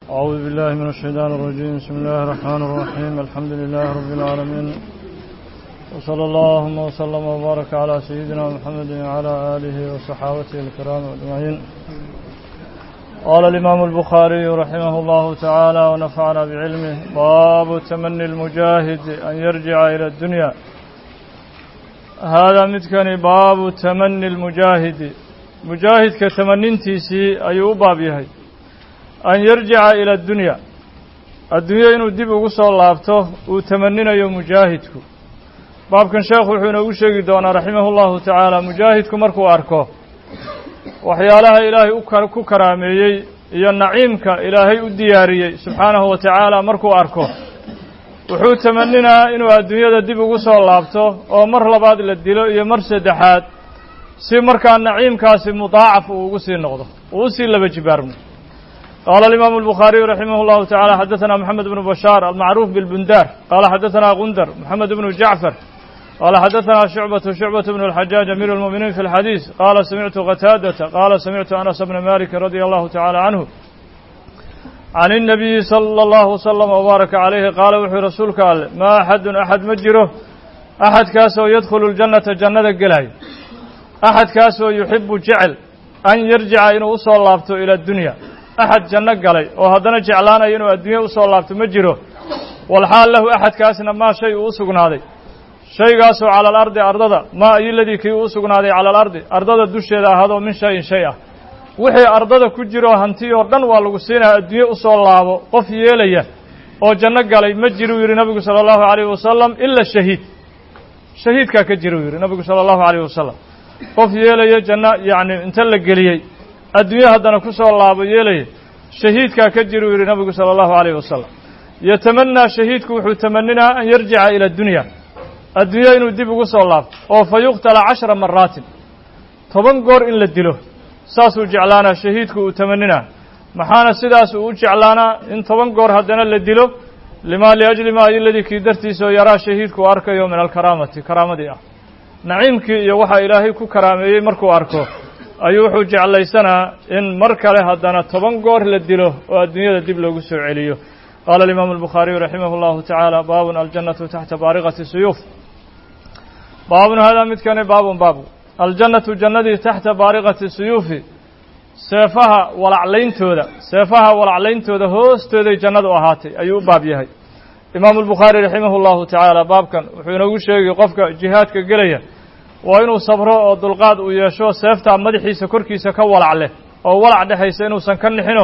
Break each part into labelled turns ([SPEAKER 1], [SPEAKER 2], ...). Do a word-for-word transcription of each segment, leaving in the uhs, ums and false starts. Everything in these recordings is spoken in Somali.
[SPEAKER 1] أعوذ بالله من الشيطان الرجيم. بسم الله الرحمن الرحيم. الحمد لله رب العالمين، وصلى الله وسلم وبارك على سيدنا محمد وعلى آله وصحابته الكرام أجمعين. قال الإمام البخاري رحمه الله تعالى ونفعنا بعلمه: باب تمني المجاهد أن يرجع إلى الدنيا. هذا متكني باب تمني المجاهد، مجاهد كتمنين تيسي أيو بابيه أن يرجع إلى الدنيا، الدنيا إنه دب وقصة الله أبته وتمنينا يوم مجاهدك. باب كان شيخ وحنا وشيخ دونا رحمه الله تعالى مجاهدك مركو أركو وحيالها إلهي أكو كرامي يا نعيمك إلهي الدياري سبحانه وتعالى مركو أركو وحو تمنينا إنه الدنيا دب وقصة الله أبته ومر لبعض الدلو يمر سدحات سي مركا النعيم كاسي مضاعف وقصي النقضة وقصي لبجبارم. قال الإمام البخاري رحمه الله تعالى: حدثنا محمد بن بشار المعروف بالبندار قال حدثنا غندر محمد بن جعفر قال حدثنا شعبة شعبة بن الحجاج أمير المؤمنين في الحديث قال سمعت قتادة قال سمعت أنس بن مالك رضي الله تعالى عنه عن النبي صلى الله وسلم وبارك عليه قال: وحي رسولك قال: ما أحد أحد مجره أحد كاسو يدخل الجنة جنة الجلاي أحد كاسو يحب جعل أن يرجع إنه وصل الله إلى الدنيا أحد جنة قلي وهذا جعلنا إنه الدنيا وصل الله مجره والحال له أحد كاسنا ما شيء وسقنا هذا شيء قاسو على الأرض أرضا ما أي الذي كي وسقنا هذا على الأرض أرضا دوش هذا من شيء شيء وحي أرضا كجرو هنتي أردن والقسينا الدنيا وصل الله قف يليه أو جنة قلي مجره يري النبي صلى الله عليه وسلم إلا الشهيد شهيد كجرو يري النبي صلى الله عليه وسلم قف يليه جنة يعني انتلق قليي الدنيا هذا نكسر الله بيله شهيد كجرو يري النبي صلى الله عليه وسلم يتمنى شهيدك وحو تمنينا أن يرجع إلى الدنيا الدنيا إنه دي بقصة الله أو فيقتل عشر مرات طبعا قور إن لدله ساسو جعلانا شهيدك وتمنينا محانا سداس وجعلانا إن طبعا قور هدنا لدله لما لأجل ما الذي كيدرتي سو يرى شهيدك وأركه يوم من الكرامة كرامة دي نعيمك يوحى إلهي كو كرامة مركو أركو أيوحو جعل ليسنا إن مركله هدنا طبعا قور لدله والدنيا دي بلو قصر عليه. قال الإمام البخاري رحمه الله تعالى: باب الجنة تحت بارقة السيوف. باب هذا متكن باب باب الجنة جنة تحت بارقة السيوف سيفها ولعلين تودا سيفها ولعلين تودا هوس تودا جنة وهاتي أيوب باب يهي. إمام البخاري رحمه الله تعالى باب كان وحين وشيء قفك جهادك قليا وإنه صبره أو دلقاد ويشو سيفتا مدحي سكركي سكول عليه أو ولع دحيس إنه سنكن حنو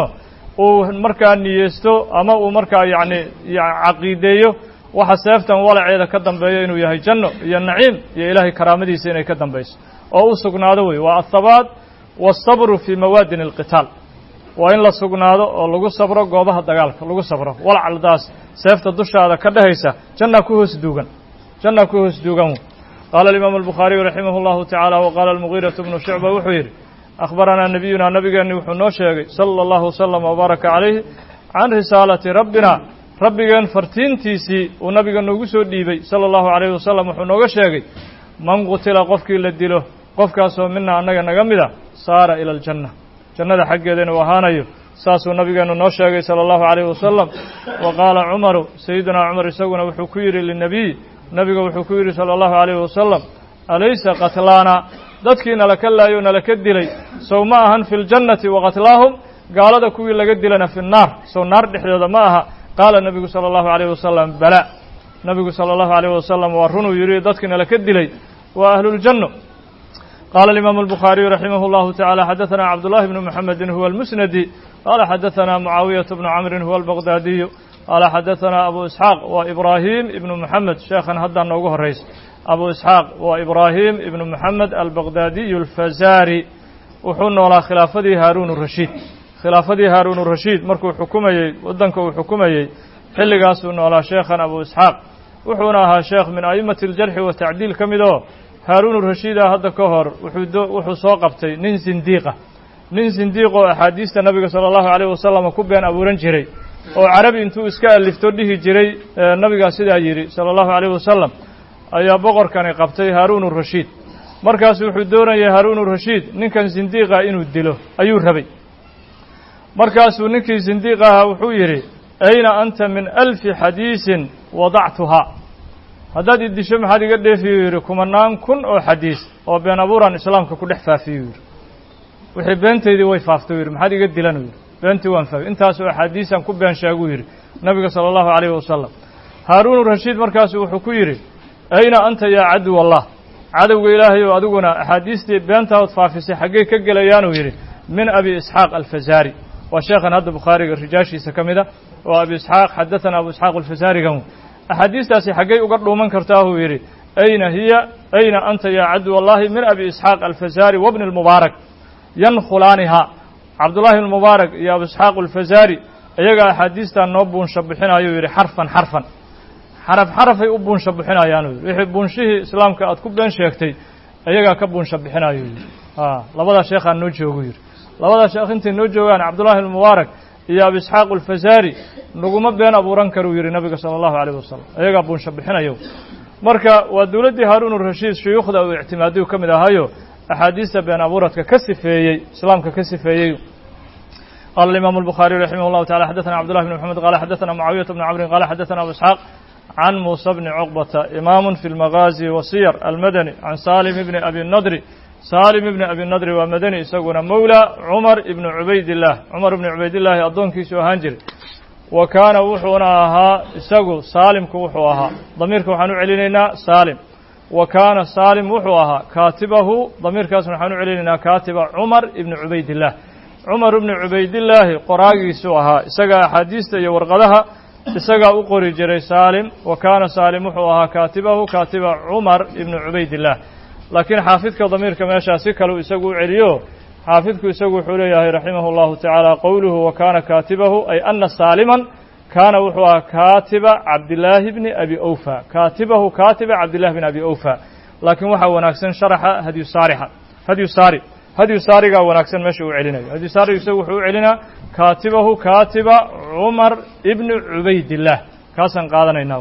[SPEAKER 1] ومركا نيستو أما ومركا يعني عقيديه وحسافتا ولا عيدا كدن بينه يهي جنة يا النعيم يا إلهي كرامتي سيني كدن بيس أو سقنادوي والثبات والصبر في موادن القتال وإن لا سقنادو أو لغو صبره قوبها الدقالك لغو صبره ولا على داس سيفتا دش هذا كدهيسا جنة كوهس دوغن جنة كوهس دوغن. قال الإمام البخاري رحمه الله تعالى: وقال المغيرة بن شعبة وحوير أخبرنا نبينا نبينا نوح النوشيغي صلى الله وسلم وبارك عليه عن رسالة ربنا ربنا فرتين تيسي ونبينا نوغسو ديبي صلى الله عليه وسلم وحنوغشيغي: من قتل قفك لديله قفك أسو منا أنك نغمدا صار إلى الجنة جنة حق يدين وهانيو ساسو نبينا نوشيغي صلى الله عليه وسلم. وقال عمر سيدنا عمر سونا وحكير للنبي نبينا وحكير صلى الله عليه وسلم: أليس قتلانا dadkiina la kalayo na la kadilay soo ma ahan fil jannati wa qatlahum gaalada kuwii laga dilana fi naar soo naar dhexdooda ma aha. qaala nabigu sallallahu alayhi wasallam: bala nabigu sallallahu alayhi wasallam wa runu yiri dadkiina la kadilay wa ahlul janna. قال الإمام البخاري رحمه الله تعالى: حدثنا عبد الله بن محمد هو المسندي قال حدثنا معاوية بن عمرو هو البغدادي قال حدثنا أبو إسحاق وإبراهيم ابن محمد شيخا هذا نوجه الرئيس أبو إسحاق وإبراهيم ابن محمد البغدادي الفزاري وحن ولا خلافة هارون الرشيد خلافة هارون الرشيد مركو حكومي ودنكو حكومي حل قاسون ولا شيخا أبو إسحاق وحناها شيخ من أئمة الجرح والتعديل كمدو هارون الرشيد هذا كهر وحو سوقبتي نين زنديقة نين زنديقة أحاديث النبي صلى الله عليه وسلم كبيان أبو رنجري وعربي انتو إسكال لفتوده جري النبي سيدا يري صلى الله عليه وسلم ayaa boqorkani qabtay Haaruun ar-Rashiid markaas wuxuu doonayay Haaruun ar-Rashiid ninkan zindiiqa inuu dilo ayuu rabay markaasuu ninkii zindiiq ahaa wuxuu yidhi ayna anta min alfi xadiisin wadactuhaa haddaad i disho maxaad iga dheefiyuu yidhi kumanaan kun oo xadiis oo been abuuraan islaamka ku dhex faafiyuu yidhi wixii beentaydii way faaftay u yidhi maxaad iga dilan u yidhi beentii waan faafay intaasoo axaadiisaan ku been sheeguu yidhi nabiga sala allahu calayhi wasalam haaruunu rashiid markaasu wuxuu ku yidhi ayna anta yaa caduw allah cadowga ilaahay oo adiguna axaadiistii beentahood faafisay xaggey ka gelayaanuu yidhi min abi isxaaq alfazaari waa sheekhan hadda bukhaariga rijaashiisa ka mid a oo abi isxaaq xadathana abu isxaaq alfazaarigan axaadiistaasi xaggey uga dhuuman kartaahuu yidhi ayna hiya ayna anta yaa caduw allahi min abi isxaaq alfazaari wabni almubaarak yankhulaanihaa cabdullahi almubaarak iyo abu isxaaq alfazaari iyagaa axaadiistaan noo buunsha bixinayuu yidhi xarfan xarfan xaraf xarafay u buunsha bixinayaanuu yidhi wixii buunshihii islaamka aad ku been sheegtay iyagaa ka buunsha bixinayuu yidhi a labadaa sheekhaa noo joogu yidhi labadaa sheekh intay noo joogaan cabdullahi almubaarak iyo abu isxaaq alfazaari naguma been abuuran karuu yidhi nabiga sala allahu calayh wasalam iyagaa buunsha bixinayo marka waa dowladdii haaruun rashiid shuyuukhda uu ictimaadiyu ka mid ahayo axaadiista been abuuradka ka sifeeyey islaamka ka sifeeyey qala alimaamu albukhaariyu raximah llahu tacala xadathana cabdullahi bn maxamed qala xadathana mucaawiyata bni camrin qala xadathana abu isxaaq can muusa bni cuqbata imaamun fi lmagaazi wasiyar almadani can saalim ibni abi nadri saalim ibni abi nadri waa madani isaguna mowla cumar ibni cubaydillaah cumar ibni cubaydillaahi addoonkiisuu ahaan jiray wa kaana wuxuuna ahaa isagu saalimku wuxuu ahaa damiirka waxaan u celinaynaa saalim wa kaana saalim wuxuu ahaa kaatibahu damiirkaasna waxaan u celinaynaa kaatiba cumar ibni cubaydillaah cumar ibni cubaydillaahi qoraagiisuu ahaa isagaa axaadiista iyo warqadaha isagaa u qori jiray saalim wa kaana saalim wuxuu ahaa kaatibahu kaatiba cumar ibni cubaydillaah laakiin xaafidka damiirka meeshaa si kaleu isagu u celiyo xaafidku isagu wuxuu leeyahay raximahu llahu tacaala qowluhu wa kaana kaatibahu ay ana saaliman kaana wuxuu ahaa kaatiba cabdillaahi bni abi awfa kaatibahu kaatiba cabdillahi bni abi awfa laakiin waxaa wanaagsan sharaxa hadyu saarixa hadyu saari hadyu saarigaa wanaagsan meesha uu celinayo hadyu saarigu isagu wuxuu u celinaa kaatibahu kaatiba cumar ibni cubaydillaah kaasaan qaadanaynaa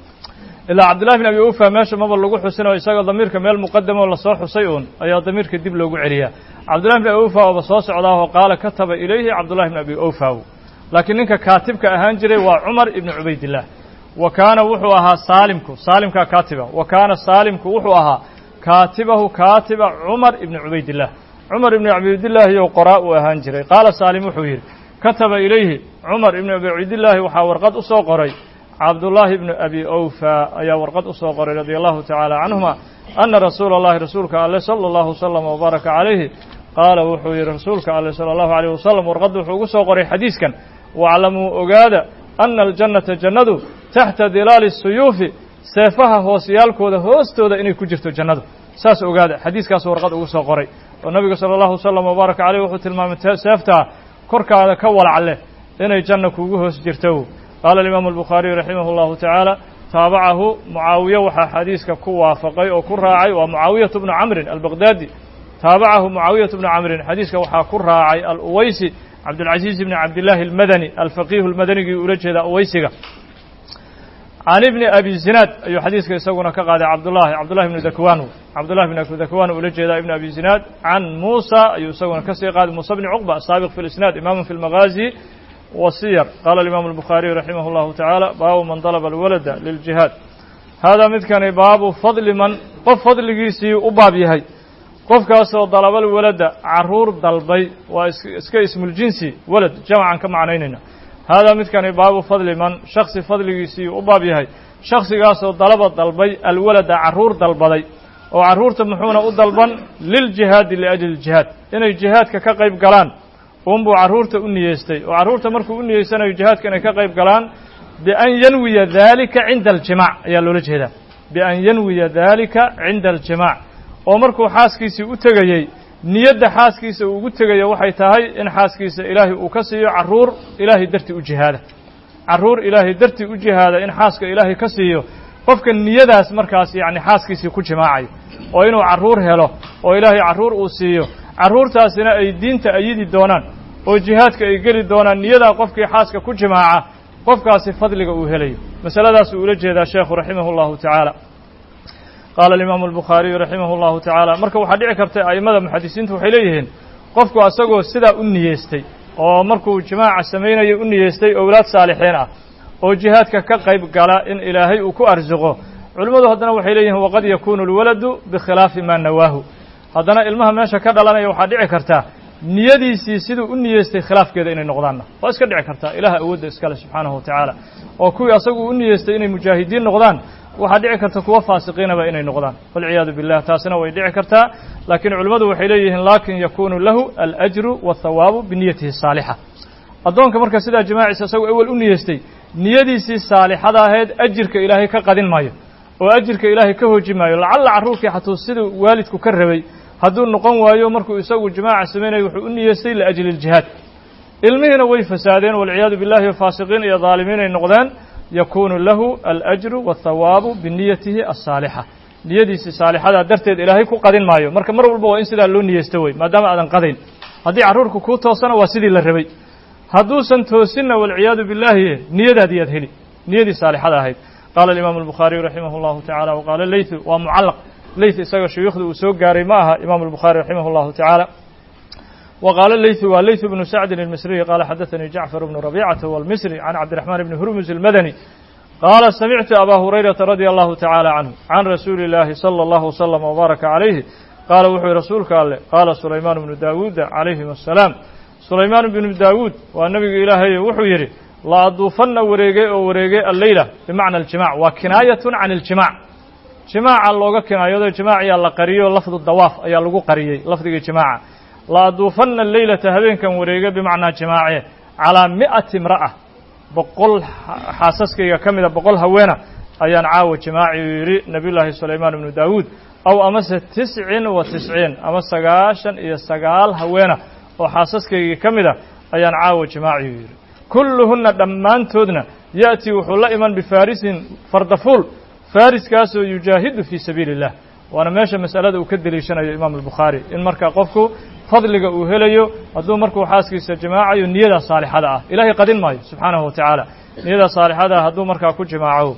[SPEAKER 1] ilaa cabdillahi bn abi awfa meesha maba lagu xusinayo isaga damiirka meel muqadamo lasoo xusay uun ayaa damiirka dib loogu celiyaa cabdillahi bn abi awfa ooba soo socdaahoo qaala kataba ilayhi cabdullahi bn abi awfa laakiin ninka kaatibka ahaan jiray waa cumar ibni cubaydillaah wa kaana wuxuu ahaa saalimku saalimkaa kaatiba wa kaana saalimku wuxuu ahaa kaatibahu kaatiba cumar ibni cubaydillaah cumar ibni cubaydillaahi ou qoraa uu ahaan jiray qaala saalim wuxuu yidhi kataba ilayhi cumar ibni cubaydillaahi waxaa warqad u soo qoray cabdullaahi ibni abi awfa ayaa warqad u soo qoray radia allahu tacaala canhuma ana rasuula allahi rasuulka alle sala allahu wasalam wabaaraka calayhi qaala wuxuu yidhi rasuulka alle sala allahu alayh wasalam warqadda wuxuu ugu soo qoray xadiiskan waclamuu ogaada ana aljannata jannadu taxta dilaali suyuufi seefaha hoosyaalkooda hoostooda inay ku jirto jannadu saas ogaada xadiiskaasu warqad ugu soo qoray oo nabiga sala allahu wasalam wabaaraka caleyh wuxuu tilmaamay seeftaa korkaada ka walac leh inay janna kuugu hoos jirto qaala alimaamu albukhaariyu raximah llahu tacaala taabacahu mucaawiye waxaa xadiiska ku waafaqay oo ku raacay waa mucaawiyatu bnu camrin albaqdaadi taabacahu mucaawiyatu bnu camrin xadiiska waxaa ku raacay aluwaysi cabdilcaziiz bni cabdillaahi almadani alfaqiihu lmadanigii ula jeedaa uwaysiga can ibni abi zinaad ayuu xadiiska isaguna ka qaaday cabdullahi cabdullahi bni dakwaan cabdullahi bni dakwaan ula jeedaa ibni abi zinaad can muusa ayuu isaguna kasii qaaday muusa bni cuqba asaabiq fi lisnaad imaamu fi lmagaazi wasiyar qaala alimaamu albukhaariyu raximah llahu tacaala baabu man dalaba alwalada liljihaad haadaa midkani baabu fadli man qof fadligiisii u baab yahay qofkaasoo dalabal walada carruur dalbay waa iska ismuljinsi walad jamcan ka macnaynayna haadaa midkani baabu fadli man shaksi fadligiisii u baab yahay shaksigaasoo dalaba dalbay alwalada carruur dalbaday oo carruurta muxuuna u dalban liljihaadi liajli ljihaad inay jihaadka ka qayb galaan unbuu carruurta u niyeystay oo carruurta markuu u niyeysanayo jihaadka inay ka qayb galaan bian yanwiya daalika cinda aljimac ayaa loola jeedaa bian yanwiya daalika cinda aljimac oo markuu xaaskiisii u tegayey niyadda xaaskiisa uu ugu tegayo waxay tahay in xaaskiisa ilaahay uu ka siiyo carruur ilaahay dartii u jihaada carruur ilaahay dartii u jihaada in xaaska ilaahay ka siiyo qofka niyadaas markaas yacni xaaskiisii ku jimaacayo oo inuu carruur helo oo ilaahay carruur uu siiyo carruurtaasina ay diinta ayidi doonaan oo jihaadka ay geli doonaan niyadaa qofkii xaaska ku jimaaca qofkaasi fadliga uu helayo masaladaas uu ula jeedaa sheekhu raximahu llahu tacaala qaala alimaamu albukhaariyu raximah llahu tacaala marka waxaa dhici karta a'immada muxadisiintu waxay leeyihiin qofku asagoo sidaa u niyeystay oo markuu jimaaca samaynayo u niyeystay owlaad saalixiin ah oo jihaadka ka qayb gala in ilaahay uu ku arsuqo culimmadu haddana waxay leeyihiin waqad yakuunu alwaladu bikhilaafi maa nawaahu haddana ilmaha meesha ka dhalanaya waxaa dhici kartaa niyadiisii siduu u niyeystay khilaafkeeda inay noqdaanna waa iska dhici kartaa ilaah awoodda iskale subxaanahu wa tacaala oo kuwii asagu u niyeystay inay mujaahidiin noqdaan waxaa dhici karta kuwa faasiqiinaba inay noqdaan walciyaadu billah taasina way dhici kartaa laakiin culimmadu waxay leeyihiin laakin yakunu lahu alajru waاthawaabu biniyatihi saalixa addoonka marka sidaa jimaaciisa isagu awel u niyeystay niyadiisii saalixada ahayd ajirka ilaahay ka qadin maayo oo ajirka ilaahay ka hooji maayo lacalla carruurkii xatuu siduu waalidku ka rabay hadduu noqon waayo markuu isagu jimaaca samaynayo wuxuu u niyeystay liajli اljihaad ilmihiina way fasaadeen walciyaadu billahi faasiqiin iyo dhaalimiin ay noqdeen yakunu lahu alajru waاthawaabu biniyatihi asaalixa niyadiisii saalixadaa darteed ilaahay ku qadin maayo marka mar walba waa in sidaa loo niyeysto wey maadaama aadan qadayn haddii carruurku kuu toosana waa sidii la rabay hadduusan toosinna walciyaadu billahi niyadaadii aad heli niyadii saalixada ahayd qaala alimaamu albukhaariyu raximah اllahu tacala waqaala leytu waa mucallaq leyth isaga shuyuukhda uu soo gaaray ma aha imaamu albukhaari raximah اllahu tacaala وqاaل leyث wa leyث بن سعد المصري qال xdثnي جعفر بن ربيعة والمصري عن cبدالرحمن بن هرمز المدني qال سمعت أbا هريرة رضي الله تعالى عنه عن رسuuل اللahi صلى الله وسلم وبارك عليه qاala wuxuu yihi rasuulka alle qاala سuلayمان بن داوuد عليهم السلام سuلayمان بن داوuد waa nebiga ilaahay wuxuu yidhi la aduufanna wareegey oo wareegey alleyla بمعنى الجimاع waa kinaayaة عan الجimاع جimاaca looga kinaayado جimاaciyaa la qariyo lafdu dawaaf ayaa lagu qariyey lafdigii جimاaca la aduufanna leylata habeenkan wareega bimacnaa jimaace calaa mi'ati imra'a boqol xaasaskayga ka mida boqol haweena ayaan caawa jimaaci u yidhi nebiyullaahi sulaymaan ibnu daawuud aw amase tiscin wa tisciin ama sagaashan iyo sagaal haweena oo xaasaskaygii ka mida ayaan caawa jimaaci u yidhi kulluhunna dhammaantoodna ya'tii wuxuu la iman bifaarisin fardafuul faariskaasoo yujaahidu fii sabiili illah waana meesha mas'alada uu ka deliishanayo imaamu albukhaari in markaa qofku fadliga uu helayo hadduu markuu xaaskiisa jimaacayo niyadaa saalixada ah ilaahay qadin maayo subxaanahu wa tacaala niyadaa saalixada ah hadduu markaa ku jimaaco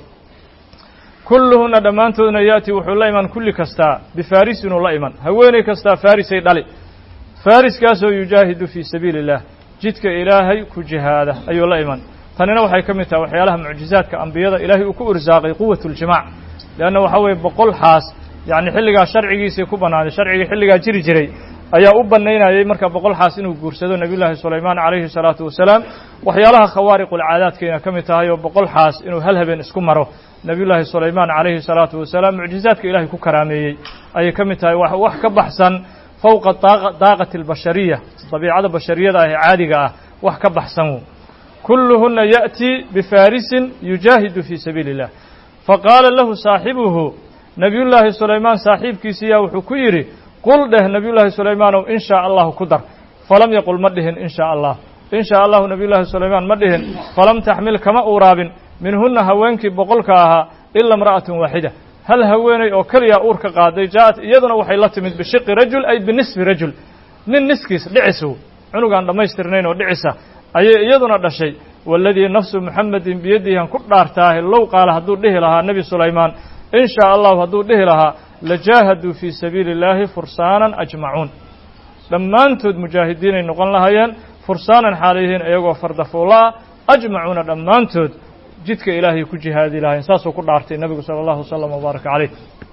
[SPEAKER 1] kulluhunna dhammaantoodna ya'tii wuxuu la iman kulli kastaa bifaarisin uu la iman haweeney kastaa faarisay dhali faariskaasoo yujaahidu fii sabiili illah jidka ilaahay ku jihaada ayuu la iman tanina waxay ka mid tahay waxyaalaha mucjizaadka ambiyada ilaahay uu ku irsaaqay quwat اljimaac leanna waxaa weeye boqol xaas yacni xilligaa sharcigiisii ku bannaaday sharcigii xilligaa jiri jiray ayaa u bannaynayay marka boqol xaas inuu guursado nebiyullaahi sulaymaan calayhi salaatu wasalaam waxyaalaha khawaariqulcaadaadkayna ka mid tahay oo boqol xaas inuu hal habeen isku maro nebiyullaahi sulaymaan calayhi salaatu wasalaam mucjizaadka ilaahay ku karaameeyey ayay ka mid tahay wax wax ka baxsan fowqa daaqati albashariya dabiicada bashariyada ah ee caadiga ah wax ka baxsan kulluhunna ya'tii bifaarisin yujaahidu fii sabiili illah faqaala lahu saaxibuhu nebiyullaahi sulaymaan saaxiibkiisiiyaa wuxuu ku yidhi qul dheh nebiyullaahi sulaymaanow in shaa allahu ku dar falam yaqul ma dhihin in shaa allah in shaa allahu nebiyullaahi sulaymaan ma dhihin falam taxmil kama uuraabin minhunna haweenkii boqolka ahaa ila imra'atun waaxida hal haweeney oo keliyaa uur ka qaaday ja'at iyaduna waxay la timid bishiqi rajul ay binisfi rajul nin niskiis dhicisu cunugaan dhammaystirnayn oo dhicisa ayay iyaduna dhashay waaladii nafsu muxamedin biyadihan ku dhaartaahe low qaala hadduu dhihi lahaa nebi sulaymaan in shaa allahu hadduu dhihi lahaa lajaahaduu fii sabiili illaahi fursaanan ajmacuun dhammaantood mujaahidiinay noqon lahaayeen fursaanan xaalayhiin iyagoo fardafuulaa ajmacuuna dhammaantood jidka ilaahay ku jihaadi lahayen saasuu ku dhaartay nebigu sala allahu wasalam wbaaraka caleyh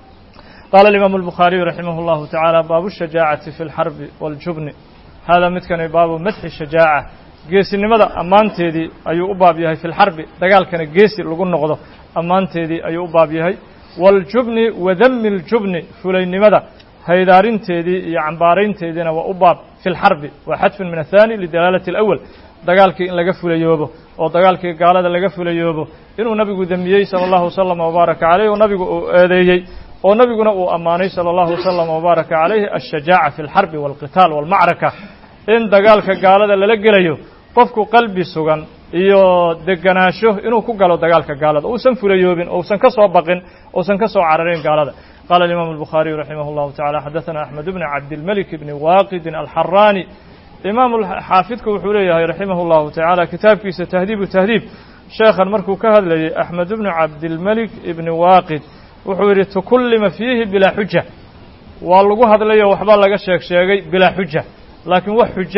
[SPEAKER 1] qaala alimaamu albukhaariyu raximah llahu tacaala baabu shajaacati fi lxarbi waaljubni haadaa midkani baabu madxi shajaaca geesinimada ammaanteedii ayuu u baab yahay fi lxarbi dagaalkana geesi lagu noqdo ammaanteedii ayuu u baab yahay waaljubni wadami اljubni fulaynimada haydaarinteedii iyo cambaaraynteediina waa u baab fi lxarbi waa xadfun min athani lidalaalati alawal dagaalkii in laga fulayoobo oo dagaalkii gaalada laga fulayoobo inuu nabigu demiyey sala allahu wasalam wabaaraka caleyh oo nabigu uu eedeeyey oo nabiguna uu ammaanay sala allahu wasalam wabaaraka calayhi ashajaaca fi alxarbi waalqitaal waalmacraka in dagaalka gaalada lala gelayo qofku qalbi sugan iyo deganaansho inuu ku galo dagaalka gaalada uusan fulayoobin ousan ka soo baqin ousan ka soo cararin gaalada qaala alimaamu albukhaariyu raximah llahu tacala xadaثana axmed bni cabdilmelik bni waaqidin alxaraani imaam xaafidku wuxuu leeyahay raximah llahu tacaala kitaabkiisa tahdiibu tahdiib sheekhan markuu ka hadlayay axmed bnu cabdilmelik ibni waaqid wuxuu yidhi tukullima fiihi bilaa xuja waa lagu hadlayo waxbaa laga sheeg sheegay bilaa xuja laakiin wax xujo ah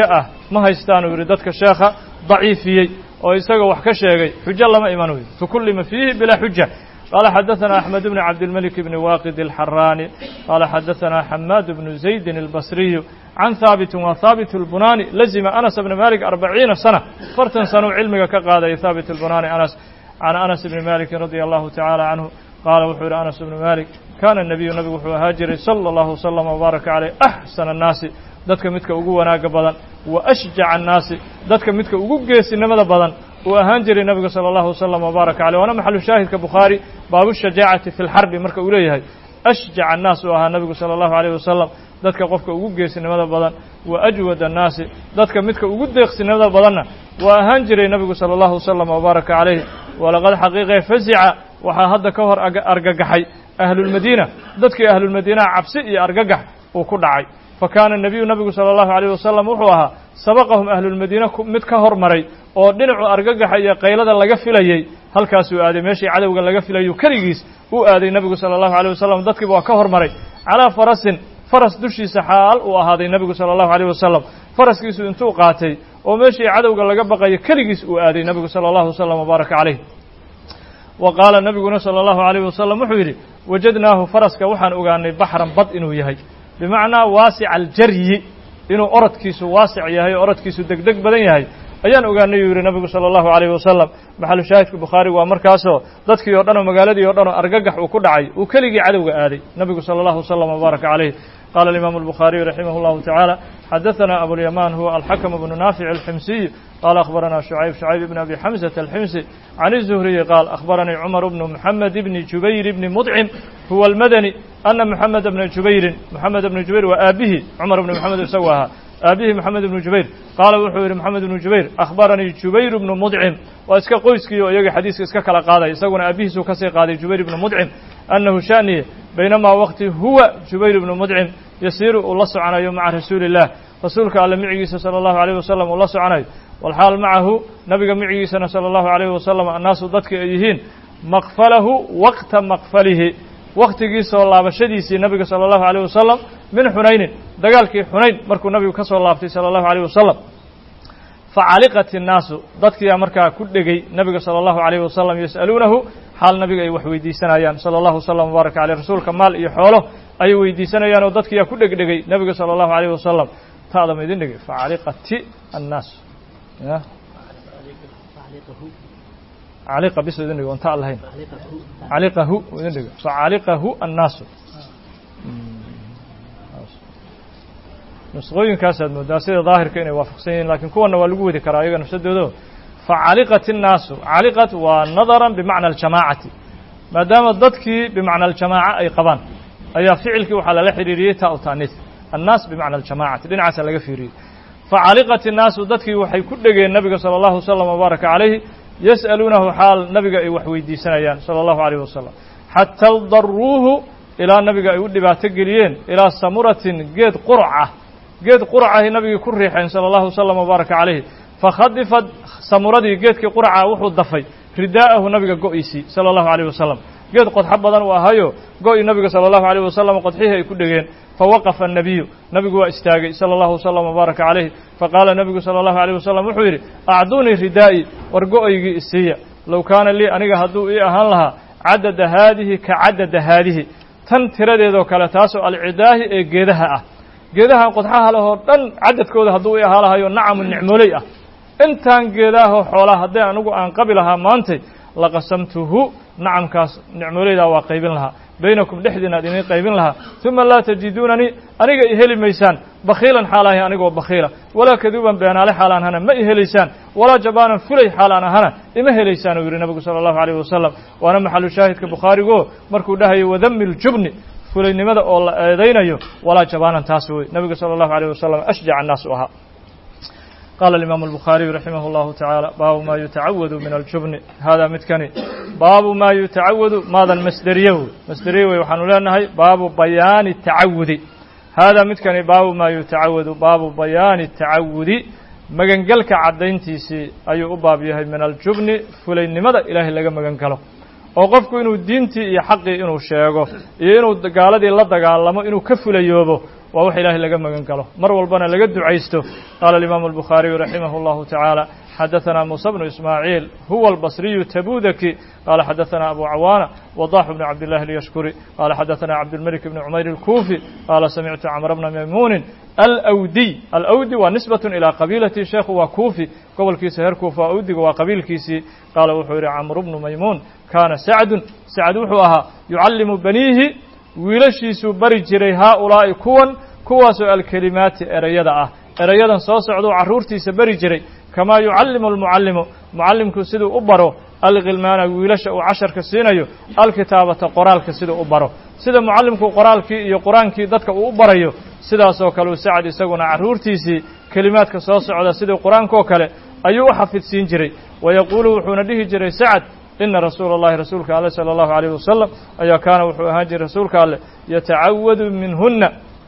[SPEAKER 1] ma haystaan uu yidhi dadka sheekha daciifiyey oo isaga wax ka sheegay xujo lama iman wey tukullima fiihi bilaa xuja قال حدثنا أحمد بن عبد الملك بن واقد الحراني قال حدثنا حماد بن زيد البصري عن ثابت وثابت البناني لزم أنس بن مالك أربعين سنة فرتن سنة علمك كقاد ثابت البناني أنس عن أنس بن مالك رضي الله تعالى عنه قال وحور أنس بن مالك كان النبي النبي وحور هاجر صلى الله وسلم وبارك عليه أحسن الناس dadka midka ugu wanaaga badan wa ashjaca annaasi dadka midka ugu geesinimada badan uu ahaan jiray nabiga sala allahu wasalam wabaaraka caleyh waana maxalu shaahidka bukhaari baabu shajaacati fi lxarbi marka uu leeyahay ashjaca annaas uu ahaa nabigu sala allahu alayh wasalam dadka qofka ugu geesinimada badan wa ajwad annaasi dadka midka ugu deeqsinimada badanna waa ahaan jiray nabigu sala allahu wasalam wabaaraka caleyh walaqad xaqiiqe fazica waxaa hadda ka hor argagaxay ahlulmadiina dadkii ahlulmadiinaha cabsi iyo argagax uu ku dhacay فكان النبي نبي صلى الله عليه وسلم وحوها سبقهم أهل المدينة مد كهر مري oo dhinacu argagaxa iyo qaylada laga filayay halkaas uu aaday meeshii cadawga laga filayo kaligiis uu aaday nabigu sallallahu alayhi wasallam dadkii waa ka hormaray ala farasin faras dushiisa xaal uu ahaaday nabigu sallallahu alayhi wasallam faraskiisu intuu qaatay oo meeshii cadawga laga baqay kaligiis uu aaday nabigu sallallahu alayhi wasallam baraka alayhi وقال النبي صلى الله عليه وسلم وحيري وجدناه فرسك وحن ogaanay baxran bad inuu yahay بمعنى واسع الجري إنه أرد كيسو واسع يهي أرد كيسو دق دق بدن يهي أيان أغاني يوري النبي صلى الله عليه وسلم محل شاهد في البخاري ومركاسو ذاتك يوردانو مقالدي يوردانو أرقاقح وكدعي وكليقي عدو آدي النبي صلى الله عليه وسلم وبارك عليه قال الإمام البخاري رحمه الله تعالى حدثنا أبو اليمان هو الحكم بن نافع الحمسي قال أخبرنا شعيب شعيب بن أبي حمزة الحمسي عن الزهري قال أخبرني عمر بن محمد بن جبير بن مطعم هو المدني أن محمد بن جبير محمد بن جبير وآبه عمر بن محمد سواها آبيه محمد بن جبير قال وحور محمد بن جبير أخبرني جبير بن مطعم وإسكا قويسكي ويجي حديث إسكا كلا قاضي يسقون أبيه سوكسي قاضي جبير بن مطعم أنه شأني بينما وقت هو جبير بن مطعم يسير الله سبحانه يوم مع رسول الله رسولك على معيسى صلى الله عليه وسلم والله سبحانه والحال معه نبي معيسى صلى الله عليه وسلم الناس ضدك أيهين مقفله وقت مقفله waqtigii soo laabashadiisii nabiga sala allahu alayh wasalam min xunaynin dagaalkii xunayn markuu nabigu ka soo laabtay sala allahu alayh wasalam facaliqat innaasu dadkiiyaa markaa ku dhegay nabiga sala allahu alayh wasalam yas'aluunahu xaal nabiga ay wax weydiisanayaan sala allahu wasalam mubaaraka caleyh rasuulka maal iyo xoolo ayay weydiisanayaan oo dadkiiyaa ku dhegdhegay nabiga sala allahu alayh wasalam taada ma idin dhegay facaliqati annaasu عليقة بس إذن دقوا انتهى اللهين عليقه إذن دقوا فعليقه الناس نسخوين كاسد مداسية ظاهر كأنه وافقسين لكن كوانا والقوة كرايقا نفسده دو فعليقة الناس عليقة ونظرا بمعنى الجماعة ما دام الضدك بمعنى الجماعة أي قبان أي فعلك وحال لحريرية أو تانيث الناس بمعنى الجماعة لن عسى لك فيري فعليقة الناس ضدك وحي كل النبي صلى الله عليه وسلم وبارك عليه يسألونه حال نبي أي وحويدي سنيان صلى الله عليه وسلم حتى ضروه إلى نبي أي ودي باتجريين إلى سمرة جد قرعة جد قرعة نبي كريحين صلى الله عليه وسلم وبارك عليه فخدفت سمرة جد كقرعة وحود ضفي رداءه نبي قويسي صلى الله عليه وسلم جد قد حبضا وهايو قوي النبي صلى الله عليه وسلم قد حيه يكدجين فوقف النبي نبي استاجي صلى الله عليه وسلم وبارك عليه فقال النبي صلى الله عليه وسلم وحيري أعطوني ردائي ورقوي السيء لو كان لي أنيق هدو إيه أهان لها عدد هذه كعدد هذه تنترد ذو كالتاسو العداه إيه جيدها جيدها قطحها له تن عدد كود هدو إيه أهان لها ينعم النعمولية انتان جيداه حولها هدين أنقو أن قبلها مانتي لقسمته نعم كاس نعمولية وقيبين لها بينكم دحدنا ديني قيبين لها ثم لا تجدونني أنيق إهلي ميسان بخيلا حالاه أنيق وبخيلا ولا كذوبا بيان علي حالان هنا ما إهليسان ولا جبانا فلي حالان هنا إما إهليسان ويري نبي صلى الله عليه وسلم وأنا محل شاهد كبخاري قو مركو دهي وذم الجبن فلي نمدا أيدينا ولا جبانا تاسوي نبي صلى الله عليه وسلم أشجع الناس وها قال الإمام البخاري رحمه الله تعالى باب ما يتعود من الجبن هذا متكني باب ما يتعود ماذا المصدريه مصدريه وحنو لنا باب بيان التعود هذا متكني باب ما يتعود باب بيان التعود مغنغلك عدينتيسي اي باب يحيى من الجبن فلينمدا الهي لغا مغنغلو oo qofku inuu diintii iyo xaqii inuu sheego iyo inuu dagaaladii la dagaalamo inuu ka fulayoobo ووحي إلهي لقى مغن قاله مر والبنا لقى دعيسته قال الإمام البخاري رحمه الله تعالى حدثنا موسى بن إسماعيل هو البصري تبوذكي قال حدثنا أبو عوانة وضاح بن عبد الله اليشكري قال حدثنا عبد الملك بن عمير الكوفي قال سمعت عمرو بن ميمون الأودي الأودي ونسبة إلى قبيلة شيخ وكوفي قبل كيس هركوف أودي وقبيل كيسي قال وحور عمرو بن ميمون كان سعد سعد وحوها يعلم بنيه ويلشيس برجري هؤلاء كون كواس الكلمات أريدا أريدا صاصعدوا عرورتي سبرجري كما يعلم المعلم معلم كسيدو أبرو الغلمان ويلش أو عشر كسينيو الكتابة قرال كسيدو أبرو سيدا معلم كو قرال كي يقران كي دتك أبريو سيدا سوكلو سعد يسقون عرورتيسي كلمات كصاصعد سيدا قران كوكله أيو حفظ سينجري ويقول وحونديه جري سعد إن رسول الله رسولك الله صلى الله عليه وسلم أيا كان وحوهاجي رسولك الله يتعود منهن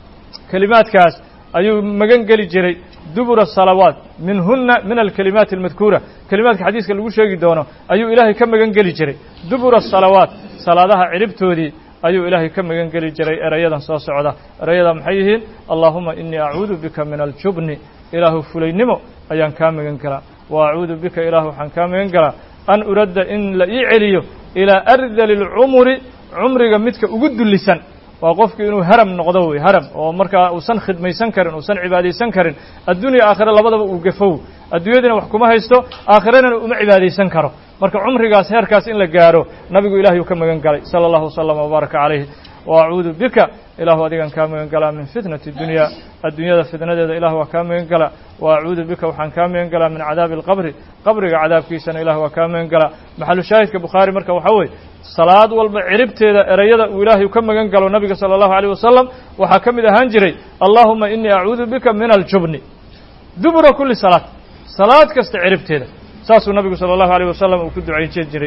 [SPEAKER 1] كلمات كاس أيو مجنجلي جري دبر الصلوات منهن من الكلمات المذكورة كلمات حديث اللي يقول شيء دونه أيو إلهي كم مجنجلي جري دبر الصلوات صلاتها عربتو دي أيو إلهي كم مجنجلي جري رياضا صاص عدا رياضا محيهين اللهم إني أعوذ بك من الجبن إله فلينمو أيان كام مجنجلا وأعوذ بك إله حن كام مجنجلا أن أرد إن لا يعليه إلى أرذل العمر عمرك متك وجد اللسان وقفك إنه هرم نقضوي هرم ومركا وسن خدمة سنكرن وسن عبادة سنكرن الدنيا آخر الله بدأ وقفوا الدنيا وحكمها يستو آخرنا وم عبادة سنكروا مركا عمر قاس هر كاس إن لجارو نبي إلهي وكم قال صلى الله وسلم وبارك عليه وأعوذ بك إله أديك كام قال من فتنة الدنيا الدنيا فتنة إله وكام قال وأعوذ بك وحن كام قال من عذاب القبر قبر عذاب كيسن إله وكام قال محل شاهد كبخاري مركا وحوي صلاة والعربت رياضة وإلهي وكم قالوا النبي صلى الله عليه وسلم وحكم إذا هنجري اللهم إني أعوذ بك من الجبن دبر كل صلاة صلاة كست عربت هذا ساس النبي صلى الله عليه وسلم وكد عين جري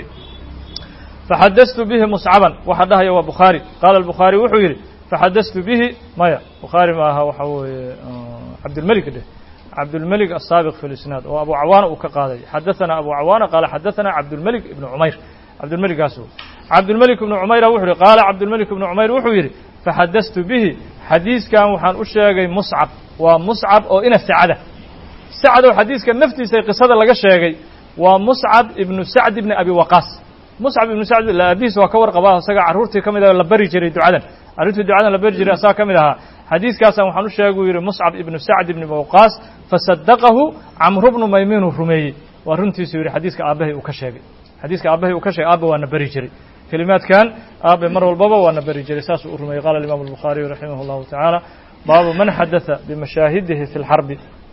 [SPEAKER 1] فحدثت به مصعبا وحدها يا بخاري قال البخاري وحويري فحدثت به ما يا بخاري ما هو عبد الملك ده عبد الملك السابق في الإسناد وأبو عوانة وكقاضي حدثنا أبو عوانة قال حدثنا عبد الملك ابن عمير عبد الملك قاسو عبد الملك بن عمير وحري قال عبد الملك بن عمير وحويري فحدثت به حديث كان وحان أشياغي مصعب ومصعب أو إن السعادة سعد حديث كان نفتي سي قصة لغا شيغي ومصعب ابن سعد ابن أبي وقاص مصعب ابن سعد لا أبيس وكور قباه سقى عرورتي كمدا لبري جري دعاء عرورتي دعاء لبري جري أسا كمدها حديث كاسا وحان أشياغي مصعب ابن سعد ابن وقاص فصدقه عمرو بن ميمون الرمي ورنتي سيري حديث كأبه وكشيغي حديث كأبه وكشيغ أبه وأنا بري جري كلمات كان أبي مر والبابا وأنا بري جري ساس الرمي قال الإمام البخاري رحمه الله تعالى باب من حدث بمشاهده في الحرب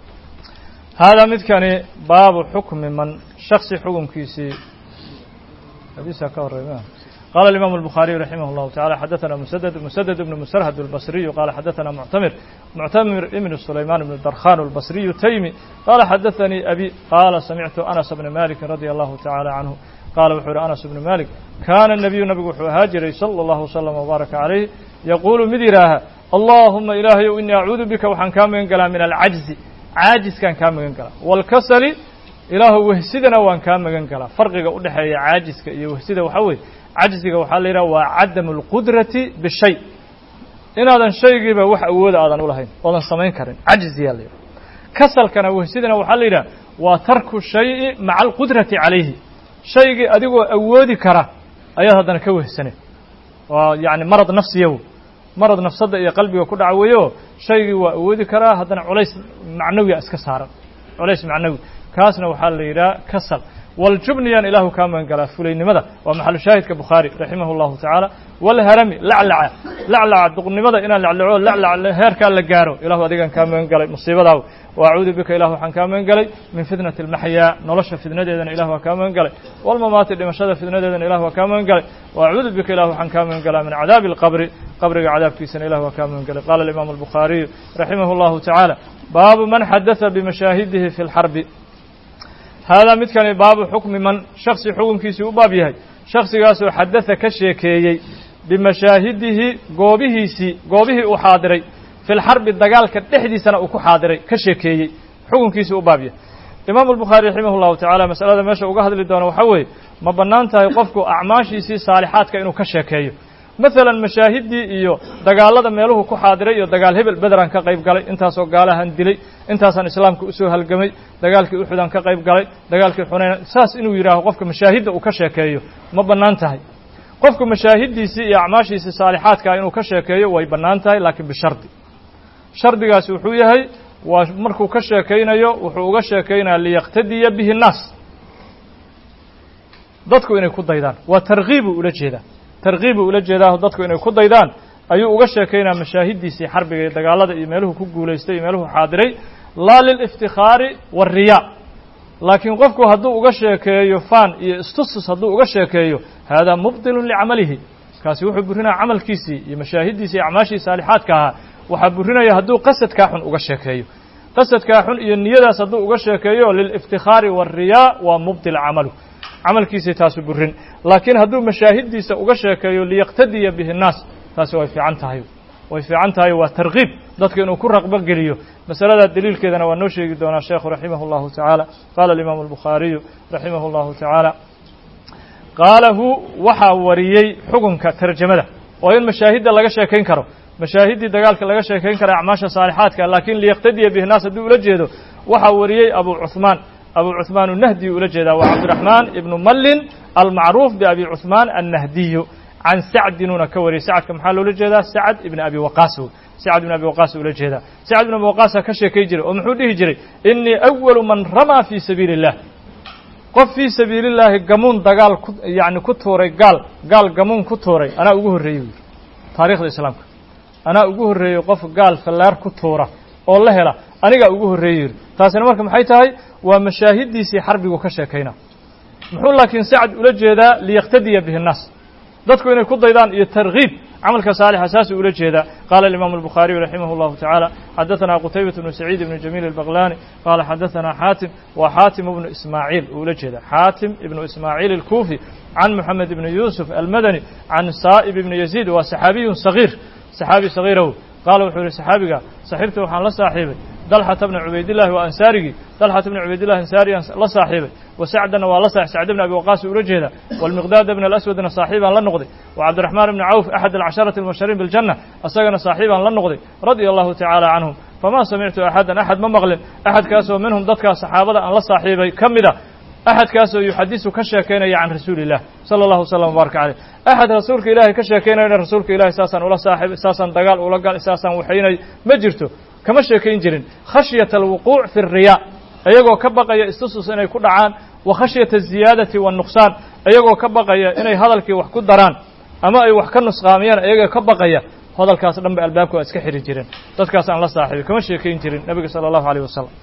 [SPEAKER 1] هذا متكني باب حكم من شخص حكم كيسي حديث كور قال الإمام البخاري رحمه الله تعالى حدثنا مسدد مسدد بن مسرهد البصري قال حدثنا معتمر معتمر ابن سليمان بن الدرخان البصري التيمي قال حدثني أبي قال سمعت أنس بن مالك رضي الله تعالى عنه قال وحور أنس بن مالك كان النبي نبي هاجر صلى الله وسلم وبارك عليه يقول مديراها اللهم إلهي وإني أعوذ بك وحن كامن قال من العجز عاجز كان كامن قال والكسل إله وهسدنا وان كامن قال فرق ودحيا عاجز وهسده وحوي عجزك وحال وعدم القدرة بالشيء إن هذا الشيء جيبه وح أود هذا نقولهين ولا سمين كرين عجز يالله كسل كان وهسدنا وحال وترك الشيء مع القدرة عليه شيء أديو أودي كره أيه هذا نكوه سنة ويعني مرض نفسي يو مرض نفسه يا قلبي وكل عويه شيء وأودي كره هذا عليس معنوي أسكسار عليس معنوي كاسنا وحال يرى كسل والجبن يعني إله كامن قال فلين ماذا ومحل شاهد كبخاري رحمه الله تعالى والهرم لعلع لعلع دقن ماذا إن لعلعوا لعلع هير كان لجارو إله أديكان كامن قال مصيبة داو وأعوذ بك إله حن كامن قال من فتنة المحيا نلش فتنة دين إله كامن قال والممات اللي مشهد فتنة دين إله كامن قال وأعوذ بك إله حن كامن قال من عذاب القبر قبر عذاب كيسن إله كامن قال قال الإمام البخاري رحمه الله تعالى باب من حدث بمشاهده في الحرب هذا مثل باب حكم من شخص حكم كيسي وبابيه شخص ياسو حدث كشيكيي بمشاهده قوبه سي قوبه أحاضري في الحرب الدقال كتحدي سنة أكو حاضري كشيكيي حكم كيسي وبابيه إمام البخاري رحمه الله تعالى مسألة ماشا وقهد للدون وحوي ما بنانتها يقفكو أعماشي سي صالحات كأنه كشيكيي مثلا مشاهدي iyo dagaalada meeluhu ku xaadiray iyo dagaal hebel badaran ka qayb galay intaasoo gaalahan dilay intaasan islaamku u soo halgamay dagaalkii uxudan ka qayb galay dagaalkii xunayn saas inuu yiraaho qofka mashaahida uu ka sheekeeyo ma banaan tahay qofku mashaahidiisi iyo acmaashiisa saalixaadka inuu ka sheekeeyo way banaan tahay laakiin bishardi shardigaas wuxuu yahay waa markuu ka sheekeynayo wuxuu uga sheekeynaa liyaqtadiya bihi naas dadku inay ku daydaan waa targhiib ula jeedaa targhiib ula jeedaa dadku inay ku daydaan ayuu uga sheekeynaa mashaahidiisii xarbiga iyo dagaalada iyo meeluhu ku guuleystay iyo meeluhu xaadiray laa liliftikhaari wariyaa laakiin qofku hadduu uga sheekeeyo fan iyo istustus hadduu uga sheekeeyo haadaa mubtilun licamalihi kaasi wuxuu burinaya camalkiisii iyo mashaahidiisii iyo acmaashii saalixaadka ahaa waxaa burinaya hadduu qasadkaa xun uga sheekeeyo qasadkaa xun iyo niyadaas hadduu uga sheekeeyo liliftikhaari wariyaa waa mubtil camalu camalkiisii taasu burin laakiin hadduu mashaahidiisa uga sheekeeyo liyaqtadiya bihi nnaas taasi way fiican tahay way fiican tahay waa targhiib dadka inuu ku raqbo geliyo masalada daliilkeedana waa noo sheegi doonaa sheekhu raximahu llahu tacaala qaala alimaamu albukhaariyu raximahu llahu tacaala qaalahu waxaa wariyey xukunka tarjamada oo in mashaahidda laga sheekayn karo mashaahidii dagaalka laga sheekayn kara acmaasha saalixaadka laakiin liyaqtadiya bihi nnaas hadduu ula jeedo waxaa wariyey abu cuثmaan abu cuثmaan الnahdi ula jeedaa waa cabdiraxmaan ibnu mallin almacruuf biabi cuثmaan annahdiyu can sacdinuna ka wariyay sacadka maxaa loola jeedaa sacd ibn abi waqaas sacd ibn abi waqaas ula jeedaa sacd ibn abi waqaasa ka sheekay jiray oo muxuu dhihi jiray inii awalu man ramaa fii sabiili الlah qof fii sabiili الlahi gamuun dagaal ku yani ku tuuray gaal gaal gamuun ku tuuray anaa ugu horreeyey wy taarikhda islaamka anaa ugu horreeyey qof gaal fallaar ku tuura oo la hela anigaa ugu horreeyey yidhi taasina marka maxay tahay waa mashaahidiisii xarbigu ka sheekaynaa muxuu laakiin sacd ula jeedaa liyaqtadiya bihi الnaas dadku inay ku daydaan iyo targhiib camalka saalixa saasuu ula jeedaa qaala alimaamu albukhaariyu raximah اllahu tacaala xadaثana qutaybat bnu saciid ibnu jamiil albaqlani qaala xadaثana xaatim wa xaatim ibnu ismaaciil uu ula jeedaa xaatim ibnu ismaaciil alkuufi can moxamed ibni yuusuf almadani can saa'ib ibni yaziid waa saxaabiyun sagiir saxaabi sagiirahu qaala wuxuu yihi saxaabiga saxiibta waxaan la saaxiibay dalxata bna cubaydillahi waa ansaarigii dalxata bna cubaydillahi ansaariyaan la saaxiibay wa sacdana waa la saaxib sacd bna abi waqaas ula jeeda walmiqdaada bna alaswadna saaxiibaan la noqday wa cabdiraxmaan ibni cawf axad alcasharati almubashariin biljanna asagana saaxiibaan la noqday radia allahu tacaala canhum famaa samictu axadan axad ma maqlin axadkaasoo minhum dadkaa saxaabada aan la saaxiibay ka mid a axadkaasoo yuxadisu ka sheekaynaya can rasuuli illah sala allahu wasalam wabaaraka caleyh axad rasuulka ilaahay ka sheekaynayana rasuulka ilahay saasaan ula saaxiibay saasaan dagaal ula gal saasaan waxaynay ma jirto kama sheekayn jirin khashyata alwuquuc fi الriyaa iyagoo ka baqaya istusus inay ku dhacaan wa khashyata aziyaadati waالnuqsaan iyagoo ka baqaya inay hadalkii wax ku daraan ama ay wax ka nusqaamiyaan iyagoo ka baqaya hadalkaas dhan ba albaabka waa iska xiri jireen dadkaas aan la saaxiibay kama sheekayn jirin nabiga salى allahu aleyh wasalam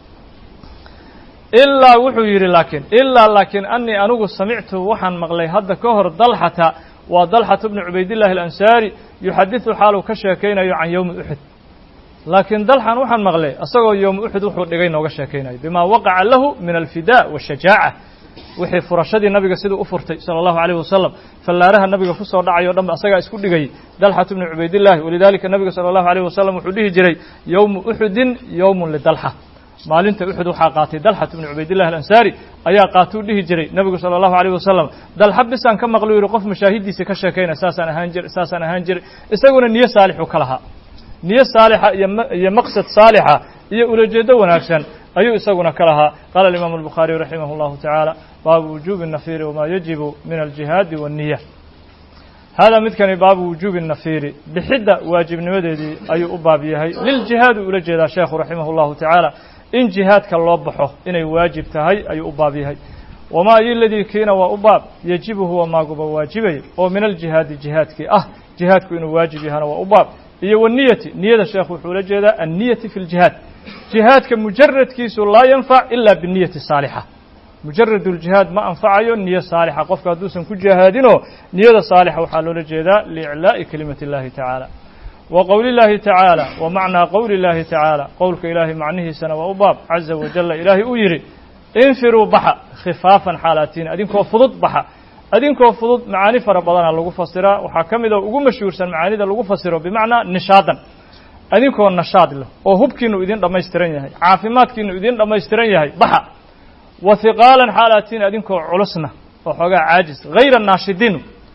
[SPEAKER 1] ilaa wuxuu yidhi laakiin ilaa laakiin anii anigu samictu waxaan maqlay hadda ka hor dalxata waa dalxata bnu cubaydillahi alansaari yuxadiثu xaaluu ka sheekaynayo can yowmi uxud laakiin dalxan waxaan maqlay isagoo yowma uxud wuxuu dhigay nooga sheekaynayo bima waqaca lahu min alfida washajaaca wixii furashadii nabiga siduu u furtay salى allahu alayh wasalam fallaaraha nabiga ku soo dhacayo o dhan ba asagaa isku dhigayay dalxatu bnu cubaydillahi walidalika nabiga salى allahu alayh wasalam wuxuu dhihi jiray yowmu uxudin yowmun lidalxa maalinta uxud waxaa qaatay dalxat bnu cubaydillahi alansaari ayaa qaatuu dhihi jiray nabigu salى allahu alayh wasalam dalxa bisaan ka maqlu yihi qof mashaahidiisa ka sheekayna saasaan ahaan jiray saasaan ahaan jiray isaguna niyo saalixuu ka lahaa niyo saalixa iyo iyo maqsad saalixa iyo ulajeedo wanaagsan ayuu isaguna ka lahaa qaala alimaamu albukhaariyu raximah اllahu tacaala baabu wujuubi الnafiiri wama yajibu min aljihaadi waالniya hada midkani baabu wujuubi الnafiiri bixidda waajibnimadeedii ayuu u baab yahay liljihaadi ula jeedaa sheekhu raximah اllahu tacaala in jihaadka loo baxo inay waajib tahay ayuu u baab yahay wamaa iyo ladii kiina waa u baab yajibu huwa maaguba waajibay oo min aljihaadi jihaadkii ah jihaadku inuu waajib yahana waa u baab iyo waniyati niyada sheekhu wuxuu ula jeedaa anniyati fi ljihaad jihaadka mujaradkiisu laa yanfac ila biniyati saalixa mujarad uljihaad ma anfacayo niyo saalixa qofka hadduusan ku jihaadinoo niyada saalixa waxaa loola jeedaa liiclaa'i kelimati اllahi tacaala wa qowli llaahi tacaala wa macnaa qowli llaahi tacaala qowlka ilaahay macnihiisana waa u baab caza wajalla ilaahay uu yidhi infiruu baxa khifaafan xaalatiin adinkoo fudud baxa adinkoo fudud macaani fara badana lagu fasiraa waxaa ka mid oo ugu mashhuursan macaanida lagu fasiro bimacnaa nishaadan adinkoo nashaad leh oo hubkiinu idin dhammaystiran yahay caafimaadkiinu idin dhammaystiran yahay baxa wa hiqaalan xaalatiin adinkoo culusna oo xoogaa caajis hayra naashidiinu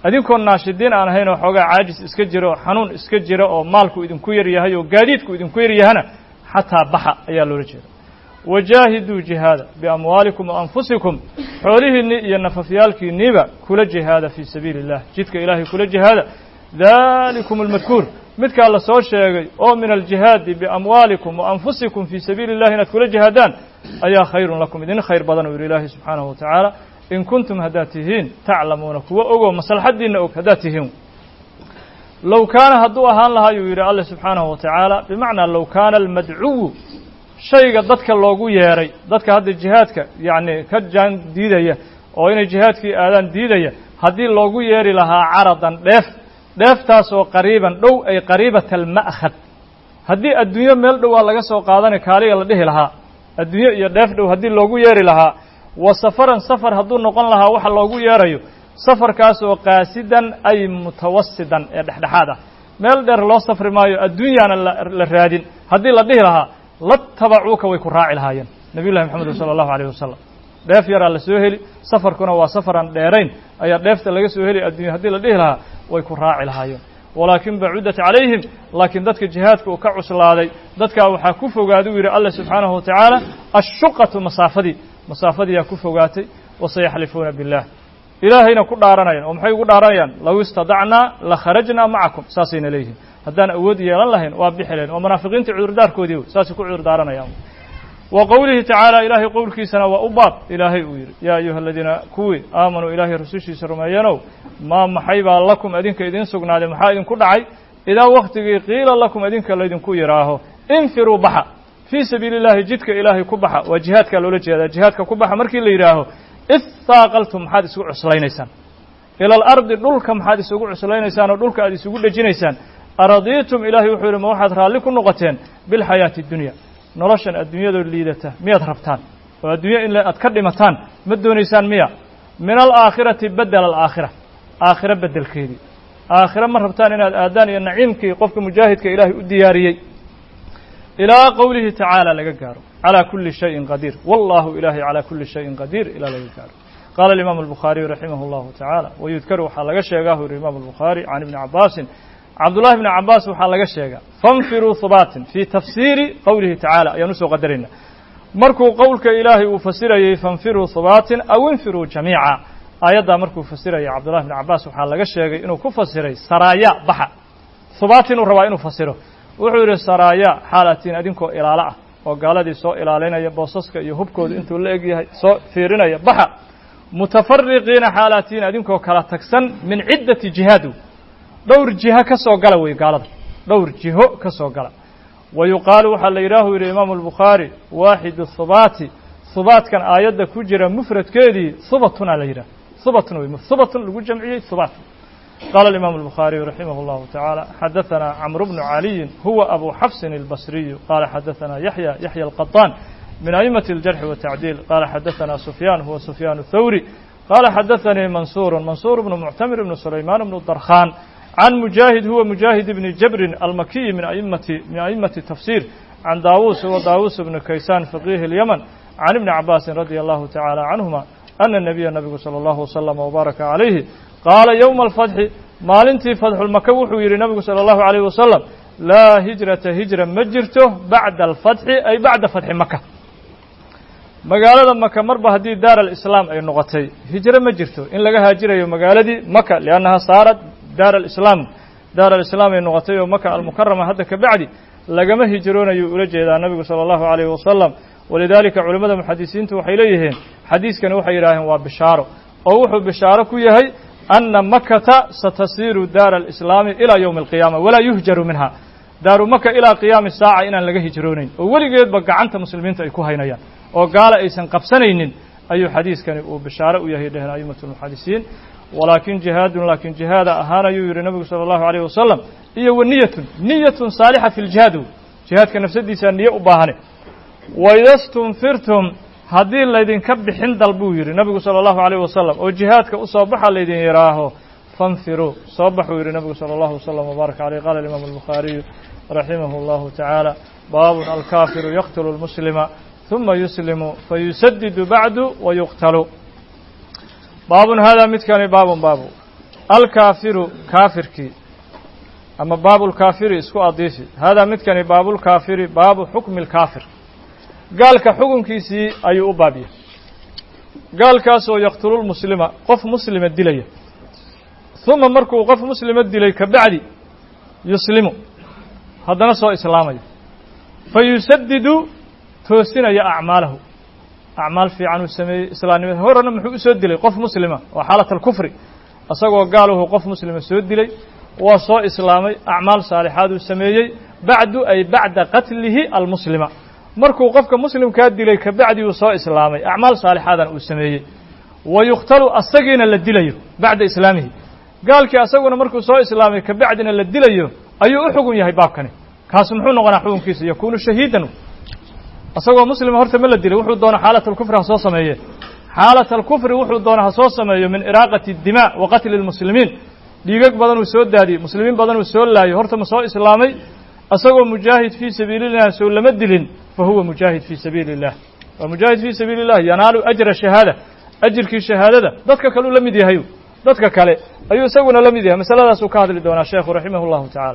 [SPEAKER 1] adinkoon naashidiin aan ahayn oo xoogaa caajis iska jiro oo xanuun iska jiro oo maalku idinku yar yahay oo gaadiidku idinku yar yahana xataa baxa ayaa loola jeeda wajaahiduu jihaada biamwaalikum wa anfusikum xoolihiinni iyo nafafyaalkiinniiba kula jihaada fii sabiili illah jidka ilaahay kula jihaada dalikum almadkuur midkaa la soo sheegay oo min aljihaadi biamwaalikum wa anfusikum fii sabiili illahi inaad kula jihaadaan ayaa khayrun lakum idin khayr badan uu yihi ilaahay subxaanahu wa tacaala in kuntum haddaad tihiin taclamuuna kuwa ogoo maslaxaddiinna og haddaad tihiin low kaana hadduu ahaan lahaa yuu yidhi alle subxaanahu wa tacaala bimacnaa low kaana almadcuwu shayga dadka loogu yeeray dadka hadda jihaadka yacni ka jaan diidaya oo inay jihaadkii aadaan diidaya haddii loogu yeeri lahaa caradan dheef dheeftaasoo qariiban dhow ay qariibata alma'khad haddii adduunyo meel dhowaa laga soo qaadanay kaaliga la dhihi lahaa adduunyo iyo dheef dhow haddii loogu yeeri lahaa wa safaran safar hadduu noqon lahaa waxa loogu yeerayo safarkaasoo qaasidan ay mutawasidan ee dhexdhexaad ah meel dheer loo safri maayo adduunyaana la raadin haddii la dhihi lahaa la tabacuuka way ku raaci lahaayeen nabiy llahi moxamed sala allahu alayh wasalam dheef yaraa la soo heli safarkuna waa safaran dheerayn ayaa dheefta laga soo heli adduunya haddii la dhihi lahaa way ku raaci lahaayeen walaakin bacudat calayhim laakiin dadka jihaadka uu ka cuslaaday dadkaa waxaa ku fogaaday u yidhi alla subxaanahu wa tacaala ashuqatu masaafadii masaafadiyaa ku fogaatay wasayaxlifuuna billah ilaahayna ku dhaaranayaan oo maxay ugu dhaaranayaan low istadacnaa la kharajnaa macakum saasayna leeyihiin haddaan awood yeelan lahayn waa bixi lahayn waa munaafiqiinta cudurdaarkoodii wey saasay ku cudur daaranayaan wa qowlihi tacaala ilaahay qowlkiisana waa u baab ilaahay uu yidhi yaa ayuha aladiina kuwii aamanuu ilaahay rasushiisa rumeeyanow maa maxay baa lakum idinka idiin sugnaaday maxaa idinku dhacay idaa waktigii qiila lakum idinka laydinku yidhaaho infiruu baxa fii sabiili illahi jidka ilaahay ku baxa waa jihaadkaa loola jeedaa jihaadka ku baxa markii la yidhaaho istaaqaltum maxaad isugu cuslaynaysaan ila alardi dhulka maxaad isugu cuslaynaysaan oo dhulka aad isugu dhejinaysaan aradiitum ilaahay wuxuu yidhi ma waxaad raalli ku noqoteen bilxayaati addunya noloshan adduunyadoo liidata miyaad rabtaan oo adduunya in aad ka dhimataan ma doonaysaan miya min alaakhirati badela alaakhira aakhiro beddelkeedii aakhiro ma rabtaan inaad aadaan iyo naciimkii qofka mujaahidka ilaahay u diyaariyey ilaa qowlihi tacaala laga gaaro calaa kulli shayin qadiir wallahu ilaahay calaa kulli shayin qadiir ilaa laga gaaro qaala alimaamu albukhaariyu raximah allahu tacaala wayudkaru waxaa laga sheegaa hu yidhi imaamu albukhaari can ibni cabaasin cabdullahi bni cabbaas waxaa laga sheegaa fainfiruu hubaatin fii tafsiiri qowlihi tacaala ayaan usoo qadarayna markuu qowlka ilaahay uu fasirayey fainfiruu hubaatin aw infiruu jamiica aayaddaa markuu fasirayay cabdullahi bni cabbaas waxaa laga sheegay inuu ku fasiray saraaya baxa hubaat inuu rabaa inuu fasiro wuxuu yidhi saraaya xaalatiin adinkoo ilaalo ah oo gaaladii soo ilaalinaya boosaska iyo hubkooda intuu la eg yahay soo fiirinaya baxa mutafariqiina xaalatiin adinkoo kala tagsan min ciddati jihaadu dhowr jiho ka soo gala wey gaalada dhowr jiho ka soo gala wa yuqaalu waxaa la yidhaahu yidhi imaamu albukhaari waaxidu hubaati hubaatkan aayadda ku jira mufradkeedii hubatuna la yidhah hubatun wey hubatun lagu jamciyey hubaat qaala alimaamu albukhaariyu raximah allahu tacaala xadahanaa camru bnu caliyin huwa abu xafsin albasriyu qaala xadahanaa yaxya yaxya alqaطaan min aimati aljarxi watacdiil qaala xadahanaa sufyaan huwa sufyaan athawri qaala xadaanii mansuuru mansuur bnu muctamir bnu sulaymaan bnu darkhaan can mujaahid huwa mujaahid bni jabrin almakiyi min aimati min aimati tafsir can daawuus huwa daawuus bnu kaysaan faqiihi اlyaman can ibni cabaasin radia allahu tacaala canhuma ana nabiya nabigu salى allahu waslama wbaaraka calayhi qaala yowma alfatxi maalintii fatxulmaka wuxuu yidhi nabigu salى allahu alayh wasalam laa hijrata hijra ma jirto bacda alfatxi ay bacda fatxi maka magaalada maka marba haddii daar alislaam ay noqotay hijro ma jirto in laga haajirayo magaaladii maka liannaha saarat daar alislaam daar alislaam ay noqotay oo maka almukarama hadda ka bacdi lagama hijroonayuu ula jeedaa nabigu salى allahu alayh wasalam walidaalika culimmada muxadisiintu waxay leeyihiin xadiiskani waxay yidhaaheen waa bishaaro oo wuxuu bishaaro ku yahay ana makata satasiiru daara alislaami ilaa yowmi alqiyaama walaa yuhjaru minha daaru maka ilaa qiyaami saaca inaan laga hijroonayn oo weligeedba gacanta muslimiinta ay ku haynayaan oo gaala aysan qabsanaynin ayuu xadiiskani uu bishaaro u yahay dheheen aimatu lmuxadisiin walaakin jihaadun laakiin jihaada ahaan ayuu yidhi nabigu salى allahu alayh wasalam iyo wa niyatun niyatun saalixa fi ljihaad jihaadka nafsadiisaa niye u baahane waida stunfirtum haddii laydinka bixin dal buu yidhi nabigu salى allahu alayh wasalam oo jihaadka usoo baxa laydin yidhaaho fanfiruu soo baxuu yidhi nabigu salى allahu wasalam wbaaraka aleyh qala imaamu albukhaariyu raximah اllahu tacaala baabun alkaafiru yaqtulu lmuslima ثuma yuslimu fayusadidu bacdu wayuqtalu baabun hada midkani baabun baabu alkaafiru kaafirkii ama baabulkaafiri isku adiifi haadaa midkani baabulkaafiri baabu xukmi lkaafir gaalka xukunkiisii ayuu u baab yahay gaalkaasoo yaqtululmuslima qof muslima dilaya uma markuu qof muslima dilay ka bacdi yuslimu haddana soo islaamayo fa yusadidu toosinaya acmaalahu acmaal fiican uu sameeyey islaamnimada horena muxuu u soo dilay qof muslima oo xaalat alkufri isagoo gaaluhu qof muslima soo dilay waa soo islaamay acmaal saalixaad uu sameeyey bacdu ay bacda qatlihi almuslima markuu qofka muslimkaa dilay ka bacdi uu soo islaamay acmaal saalixaadan uu sameeyey wa yuqtalu asagiina la dilayo bacda islaamihi gaalkii asaguna markuu soo islaamay ka bacdina la dilayo ayuu u xugun yahay baabkani kaas muxuu noqonaa xukunkiisa yakuunu shahiidan asagoo muslima horta ma la dilay wuxuu doona xaalat alkufri ha soo sameeye xaalat alkufri wuxuu doona ha soo sameeyo min iraaqati dimaa wa qatli lmuslimiin dhiigag badan uu soo daadiyey muslimiin badan uu soo laayo horta ma soo islaamay asagoo mujaahid fii sabiili illah soo lama dilin fa huwa mujaahid fii sabiili illah waa mujaahid fii sabiili illah yanaalu ajra shahaada ajirkii shahaadada dadka kale uu la mid yahay dadka kale ayuu isaguna la mid yahay masaladaasuu ka hadli doonaa sheekhu raximah llahu tacaala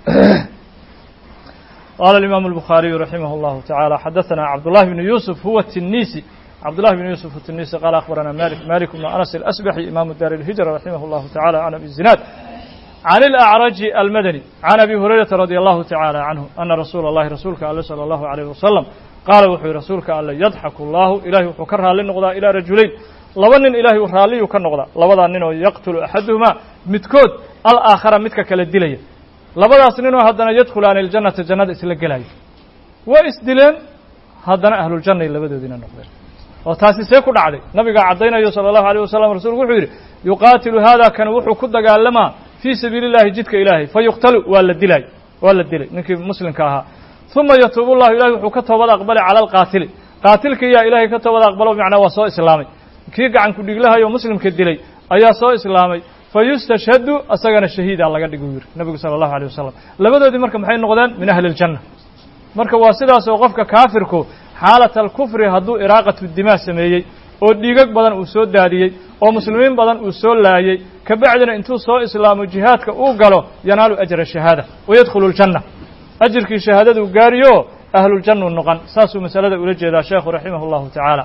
[SPEAKER 1] qaala alimaamu albukhaariyu raximah llahu tacaala xadaثana cabdullahi bnu yuusuf huwa tinisi cabdullahi bn yuusuf الtinisi qaala akhbarana malik malik bnu anas alasbaxi imaamu daar اlhijra raximah اllahu tacala can abi zinaad can اlacraji almadani can abi hurayrata radi allahu tacala canhu ana rasuula اllahi rasuulka alle salى allahu alayh wasalam qaala wuxuu yihi rasuulka alle yadxaku allahu ilahay wuxuu ka raalli noqdaa ilaa rajulayn laba nin ilahay raalliyuu ka noqdaa labadaa nin oo yaqtulu axaduhumaa midkood alaakhara midka kale dilaya labadaas ninoo haddana yadkhulaani اljannata jannada isla gelaya way isdileen haddana ahluljannay labadoodina noqdeen oo taasi see ku dhacday nabigaa caddaynayo salى allahu alيyh wasalam rasuulku wuxuu yidhi yuqaatilu haada kan wuxuu ku dagaalamaa fii sabiili اllahi jidka ilaahay fa yuqtalu waa la dilay waa la dilay ninkii muslimka ahaa uma yatuubu llahu ilahay wuxuu ka toobad aqbalay cala alqaatili qaatilkii yaa ilahay ka toobad aqbalo macnaa waa soo islaamay kii gacan ku dhiglahayo muslimka dilay ayaa soo islaamay fa yustashhadu asagana shahiidaa laga dhig uu yidhi nabigu salى allahu alيyh wasalam labadoodii marka maxay noqdeen min ahli اljanna marka waa sidaas oo qofka kaafirku xaalat alkufri hadduu iraaqatu dimaa sameeyey oo dhiigag badan uu soo daadiyey oo muslimiin badan uu soo laayey ka bacdina intuu soo islaamo jihaadka uu galo yanaalu ajra shahaada wayadkhulu ljanna ajirkii shahaadaduu gaariyo ahluljannau noqon saasuu masalada ula jeedaa sheekhu raximah اllahu tacaala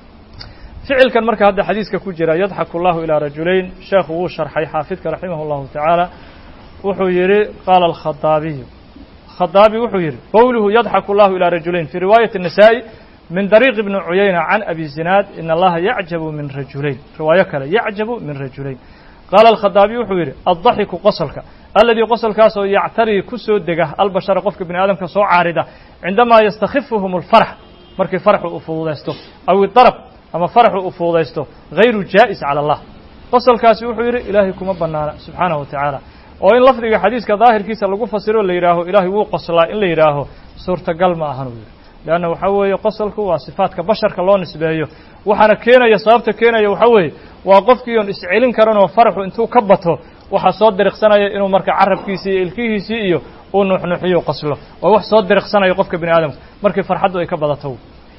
[SPEAKER 1] ficilkan marka hadda xadiiska ku jira yadxaku allahu ilaa rajulayn sheekhu wuu sharxay xaafidka raximah اllahu tacaala wuxuu yidhi qaala alkhadaabiyu khadaabi wuxuu yidhi qowluhu yadxaku allahu ilaa rajulayn fii riwaayati الnasa'i min dariiq ibni cuyayna can abi zinaad in allaha yacjabu min rajulayn riwaayo kale yacjabu min rajulayn qaala alkhadaabi wuxuu yidhi addaxiku qosolka aladii qosolkaasoo yactarii ku soo dega albashara qofka bini aadamka soo caarida cindamaa yastakhifuhum alfarx markii farxu uu fududaysto aw idarab ama farxu uu fududaysto hayru jaa'is cala allah qosolkaasi wuxuu yidhi ilaahay kuma bannaana subxaanahu wa tacaala oo in lafdiga xadiiska daahirkiisa lagu fasiro la yidhaaho ilaahay wuu qoslaa in la yidhaaho suurtagal ma ahan uu yidhi leanna waxaa weeye qosolku waa sifaadka basharka loo nisbeeyo waxaana keenaya sababta keenaya waxaa weeye waa qofkii oon iscelin karanoo faraxu intuu ka bato waxaa soo diriqsanaya inuu marka carabkiisii iyo ilkihiisii iyo uu nuuxnuuxiyo qoslo waa wax soo diriqsanaya qofka bini aadamka markii farxaddu ay ka badato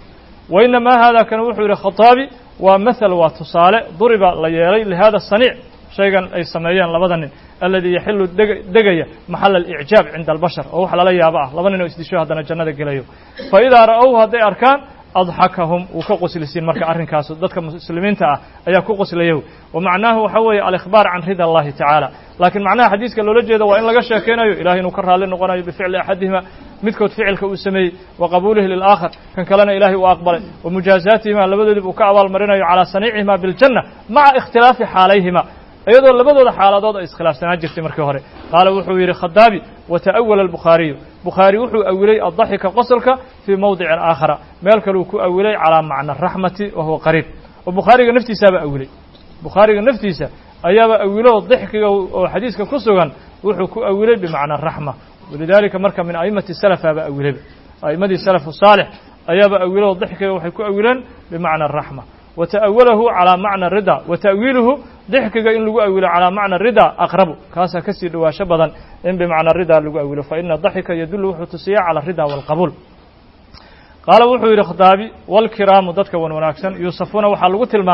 [SPEAKER 1] wa inamaa haadaa kan wuxuu yidhi khataabi waa mathal waa tusaale duriba la yeelay lihada saniic shaygan ay sameeyeen labada nin aladii yaxilu degaya maxala alicjaab cinda albashar oo wax lala yaabo ah laba nin oo isdisho haddana jannada gelayo fa idaa ra'owhu hadday arkaan adxakahum wuu ka qoslisiin marka arrinkaas dadka muslimiinta ah ayaa ku qoslayo wa macnaahu waxaa weeye alikhbaar can rida allahi tacaala laakiin macnaha xadiiska loola jeeda waa in laga sheekeynayo ilahay inuu ka raalli noqonayo bificli axadihima midkood ficilka uu sameeyey wa qabuulihi lilaakhar kan kalena ilahay uu aqbalay wa mujaazaatihima labadoodib uu ka abaalmarinayo calaa saniicihima biljanna maca ikhtilaafi xaalayhima iyadoo labadooda xaaladood ay iskhilaafsanaan jirtay markii hore qaala wuxuu yidhi khadaabi wata'awala albukhaariyu bukhaari wuxuu awilay addaxika qosolka fii mawdicin aakhara meel kaleu ku awilay calaa macna araxmati wa huwa qariib oo bukhaariga naftiisaaba awilay bukhaariga naftiisa ayaaba awilo dixkiga oo xadiiska ku sugan wuxuu ku awilay bimacna araxma walidaalika marka min a'immati salafaaba awilay a'immadii salafu saalix ayaaba awilo dixkiga waxay ku awileen bimacna araxma wata'awalahu calaa macna rida wa ta'wiiluhu dixkiga in lagu awilo calaa macna rida aqrabu kaasaa kasii dhawaasho badan in bimacna rida lagu awilo fa ina daxika yadullu wuxuu tusiyaa cala rida waalqabuul qaala wuxuu yidhi khadaabi waalkiraamu dadka wan wanaagsan yuusafuuna waxaa lagu tilmaamaa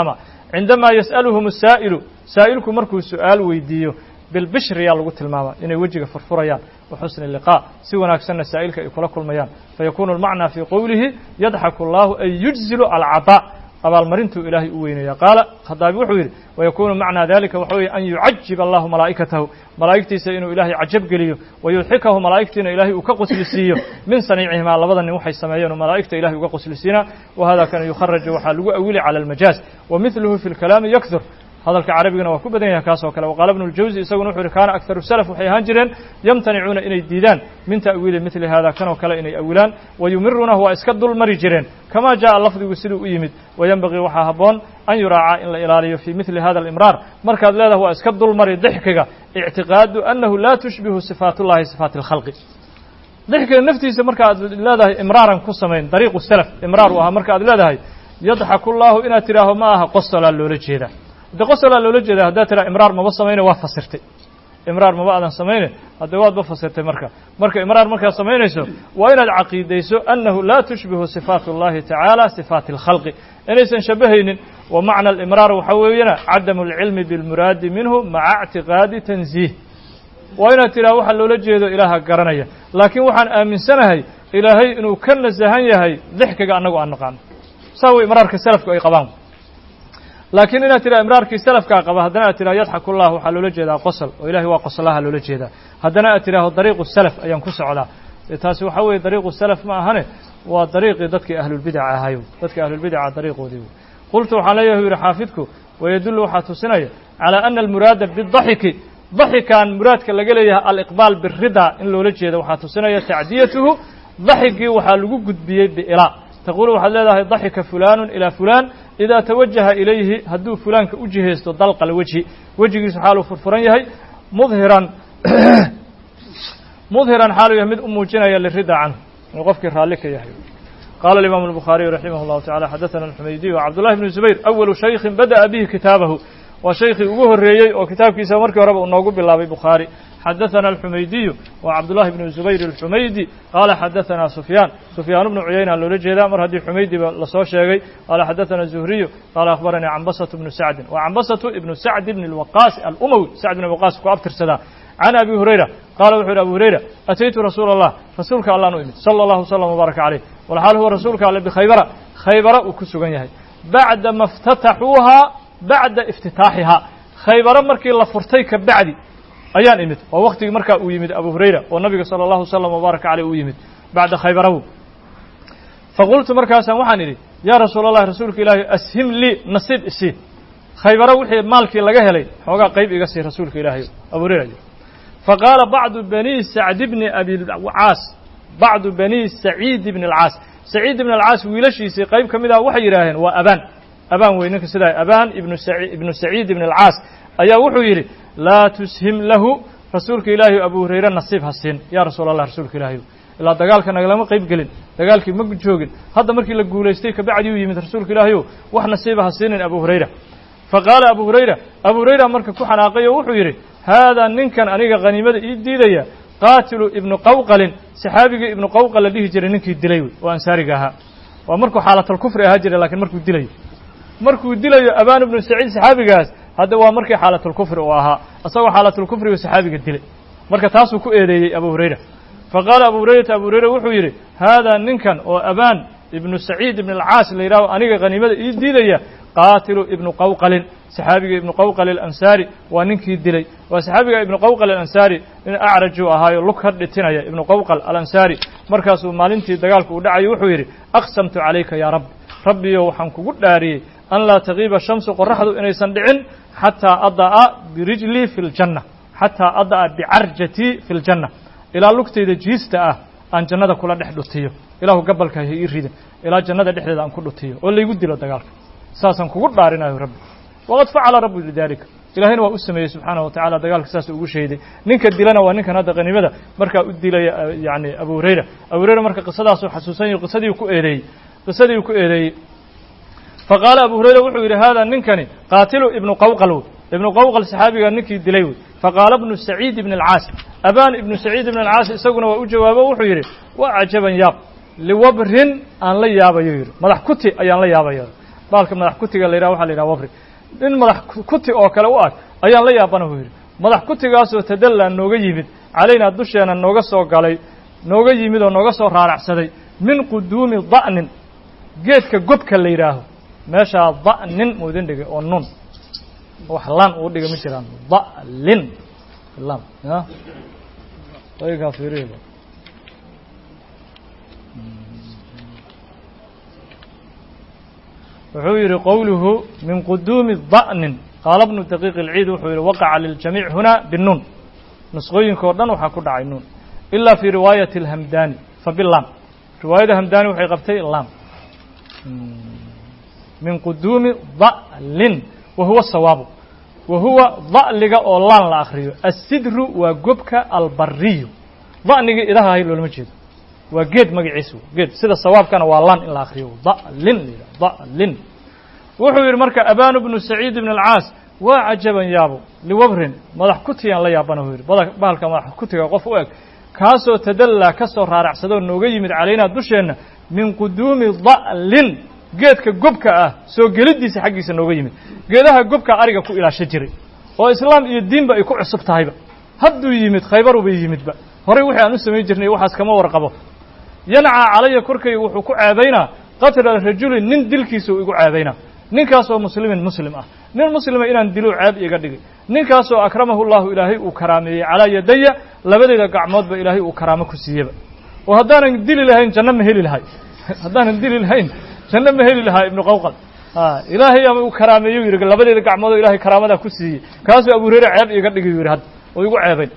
[SPEAKER 1] cindamaa yas'aluhum asaa'ilu saa'ilku markuu su'aal weydiiyo bilbishri yaa lagu tilmaama inay wejiga furfurayaan وxusن اللقاء si wanaagsanna saa'ilka ay kula kulmayaan faykunu الmacnى fي qowlihi yadxaku الlahu ay yujzilu alcaطاء abaalmarintuu ilaahay u weynaya qaala khadaabi wuxuu yidhi wayakunu macnaa dalika waxa weeye an yucajib allahu malaa'ikatahu malaa'igtiisa inuu ilaahay cajab geliyo wayudxikahu malaa'igtiina ilaahay uu ka qoslisiiyo min saniicihimaa labada nin waxay sameeyeen oo malaa'igta ilahay uga qoslisiinaa wahada kana yukharaju waxaa lagu awili cala almajaaz wamidluhu fi lkalaami yakdur hadalka carabigana waa ku badan yahay kaas oo kale waqaala ibnu اljawzi isaguna wuxuu yihi kaana akharu salaf waxay ahaan jireen yamtanicuuna inay diidaan min ta'wiili midli hada kan oo kale inay awilaan wayumiruunahu waa iska dul mari jireen kama jaءa lafdigu siduu u yimid wayanbagii waxaa habboon an yuraacaa in la ilaaliyo fii midli hada alimraar markaad leedahay waa iska dul mari dixkiga ictiqaadu annahu laa tushbihu sifaat ullahi sifaati اlkhalqi dixkiga naftiisa marka aad leedahay imraaran ku samayn dariiqu salaf imraar u ahaa marka aad leedahay yadxaku llahu inaad tidhaaho ma aha qosolaa loola jeedaa de qosolaa loola jeeda haddaad tiraa imraar maba samayne waa fasirtay imraar maba aadan samayne hadde waadba fasirtay marka marka imraar markaad samaynayso waa inaad caqiidayso annahu laa tushbihu sifaat اllahi tacaala sifaati اlkhalqi inaysan shabahaynin wa macna alimraar waxaa weeyana cadamu اlcilmi biاlmuraadi minhu maca اctiqaadi tanziih waa inaad tidhaha waxa loola jeedo ilaaha garanaya laakiin waxaan aaminsanahay ilaahay inuu ka nasahan yahay dixkiga annagu aan naqaano saa way imraarka salafku ay qabaan laakiin inaad tidhaha imraarkii salafkaa qaba haddana aad tidhaha yadxaku llah waxaa loola jeedaa qosol oo ilahay waa qoslaha loola jeedaa haddana aad tidhaaho dariiqu salaf ayaan ku socdaa taasi waxaa weeye dariiqu salaf ma ahane waa dariiqii dadkii ahlulbidaca ahayo dadkii ahlulbidaca dariiqoodii qultu waxaan leeyahay u yidhi xaafidku wayadullu waxaa tusinaya calaa ana almuraada bidaxiki daxikan muraadka laga leeyahay aliqbaal biridaa in loola jeeda waxaa tusinaya tacdiyatuhu daxigii waxaa lagu gudbiyey biilaa taqulu waxaad leedahay daxika fulanu ilaa fulan idaa tawajaha ilayhi hadduu fulaanka u jihaysto dalqa lwejhi wejigiisu xaaluu furfuran yahay mudhiran mudhiran xaaluu yahay mid u muujinaya lirida canhu inuu qofkii raalli ka yahay qaala alimaamu الbukhaariyu raximah اllahu tacala xadaثana alxumaydiy wcabdullahi bnu zubayr awalu shaykin bada'a bihi kitaabahu waa shaykii ugu horreeyey oo kitaabkiisa markii horeba uu noogu bilaabay bukhaari xadaثana alxumaydiyu wa cabdullahi bnu zubayr alxumaydi qaala xadaثana sufyaan sufyaan bnu cuyayna loola jeedaa mar haddii xumaydiba lasoo sheegay qaala xadaثana zuhriyu qaala akhbaranii cambasatu ibnu sacdin wa cambasatu ibnu sacd ibn اlwaqaas alumawi sacd ibn waqaas ku abtirsadaa can abi hurayra qaala wuxuu yidhi abu hurayra ataytu rasuula allah rasuulka allaan u imid sala allahu wslam wbaaraka caleyh walxaal huwa rasuulka alle bikhaybara khaybara uu ku sugan yahay bacda ma اftataxuuhaa bacda iftitaaxihaa khaybaro markii la furtay ka bacdi ayaan imid oo waktigii markaa uu yimid abu hurayra oo nabiga salى اllahu wslam wbaaraka caleyh uu yimid bacda khaybarahu faqultu markaasaan waxaan idhi yaa rasuula allahi rasuulka ilaahi ashim lii nasiib isii khaybaro wixii maalkii laga helay xoogaa qayb iga sii rasuulka ilaahay abu hurayra faqaala bacdu bani sacd bni abicaas bacdu bani saciid bni alcaas saciid ibn alcaas wiilashiisii qayb ka mid ah waxay yidhaaheen waa abaan abaan wey ninka sidaa abaan ibnu ibnu saciid ibn alcaas ayaa wuxuu yidhi laa tushim lahu rasuulka ilaahi abu hurayre nasiib ha siin yaa rasuul allah rasuulka ilaahi ilaa dagaalka nagalama qayb gelin dagaalkii ma joogin hadda markii la guulaystay kabacdi uu yimid rasuulka ilaahi o wax nasiiba ha siinin abu hurayra faqaala abu hurayra abu hurayra marka ku xanaaqay oo wuxuu yidhi haadaa ninkan aniga khaniimada ii diidaya qaatilu ibnu qawqalin saxaabigii ibnu qawqal la dhihi jiray ninkii dilay wey oo ansaariga ahaa waa markuu xaalatalkufri ahaa jiray lakiin markuu dilayo markuu dilayo abaan ibnu saciid saxaabigaas hadda waa markii xaalatulkufri uu ahaa isagoo xaalatulkufrigu saxaabiga dilay marka taasuu ku eedeeyey abu hurayra faqaala abu hurayrata abu hurayra wuxuu yidhi haadaa ninkan oo abaan ibnu saciid ibn alcaas la yidhahdo aniga khaniimada ii diidaya qaatilu ibnu qawqalin saxaabiga ibnu qawqal alansaari waa ninkii dilay waa saxaabiga ibnu qawqal alansaari nin acrajuu ahaayo lug ka dhitinaya ibnu qawqal alansaari markaasuu maalintii dagaalku uu dhacayo wuxuu yidhi aqsamtu calayka yaa rabbi rabbiyo waxaan kugu dhaariyey an laa tagiiba shamsu qoraxdu inaysan dhicin xataa ada'a birijlii fi ljanna xataa ada'a bicarjatii fi ljanna ilaa lugtayda jiista ah aan jannada kula dhex dhutiyo ilaahu gabalka ha ii ridin ilaa jannada dhexdeeda aan ku dhutiyo oo laygu dilo dagaalka saasaan kugu dhaarinayo rabbi waqad facala rabbi lidalika ilahayna waa u sameeyey subxaanahu wa tacala dagaalka saas ugu sheeday ninka dilana waa ninkan hadda khaniimada markaa u dilaya yani abu hurayra abu hurayra marka qisadaasuu xasuusan yahy qisadii ku eedeeyey qisadii ku eedeeyey faqaala abu hurayra wuxuu yidhi haadaa ninkani qaatilu ibnu qawqal wey ibnu qawqal saxaabiga ninkii dilay wey faqaala ibnu saciid ibn alcaas abaan ibnu saciid ibn alcaas isaguna waa u jawaabo wuxuu yidhi waa cajaban yaab liwabrin aan la yaabayo yidhi madax kuti ayaan la yaabaya baalka madax kutiga la yidhaha waxa la yidhaha wabri in madax kuti oo kale u ag ayaan la yaabana buu yidhi madax kutigaasoo tadallaa nooga yimid calaynaa dusheena nooga soo galay nooga yimid oo nooga soo raaracsaday min quduumi da'nin geedka gobka la yidhaaho meeshaa da'nin muu idin dhigay oo nun wax laan uu dhigay ma jiraan da'lin lam ya aygaa fiiriyo wuxuu yidhi qowluhu min quduumi da'nin qaala bnu daqiiq ilciid wuxuu yidhi waqaca liljamiic huna binuun nusqooyinka o dhan waxaa ku dhacay nuun ilaa fii riwaayati alhamdani fa bilam riwaayada hamdani waxay qabtay lam min quduumi da'lin wa huwa sawaabu wa huwa da'liga oo laan la akriyo assidru waa gobka albariyu da'nigii idaha ahay loolama jeedo waa geed magaciisa geed sida sawaabkana waa laan in la akriyo da'lin da'lin wuxuu yidhi marka abanu bnu saciid ibn alcaas waa cajaban yaabo liwabrin madax kutiyaan la yaabana buu yidhi bahalka madax kutiga qof u eg kaasoo tadallaa ka soo raaracsadoo nooga yimid calaynaa dusheenna min quduumi da'lin geedka gobka ah soo geliddiisa xaggiisa nooga yimid geedaha gobka ariga ku ilaasho jiray oo islaam iyo diinba ay ku cusub tahayba hadduu yimid khaybaruba yimidba horay wixii aan u samayn jirnay waxaas kama warqabo yanca calaya korkayga wuxuu ku ceebaynaa qatla rajulin nin dilkiisa uu igu ceebaynaa ninkaasoo muslimin muslim ah nin muslima inaan dilo ceeb iga dhigay ninkaasoo akramahu llahu ilaahay uu karaameeyey calaa yadaya labadayda gacmoodba ilaahay uu karaamo ku siiyeba oo haddaanan dili lahayn janno ma heli lahay haddaanan dili lahayn janno ma heli lahaa ibnu qawqal ilaahay ama uu karaameeyo yidhi labadayda gacmoodoo ilahay karaamadaa ku siiyey kaasoo abu hurayre ceeb iga dhigay yidhi hadda oo igu ceebayn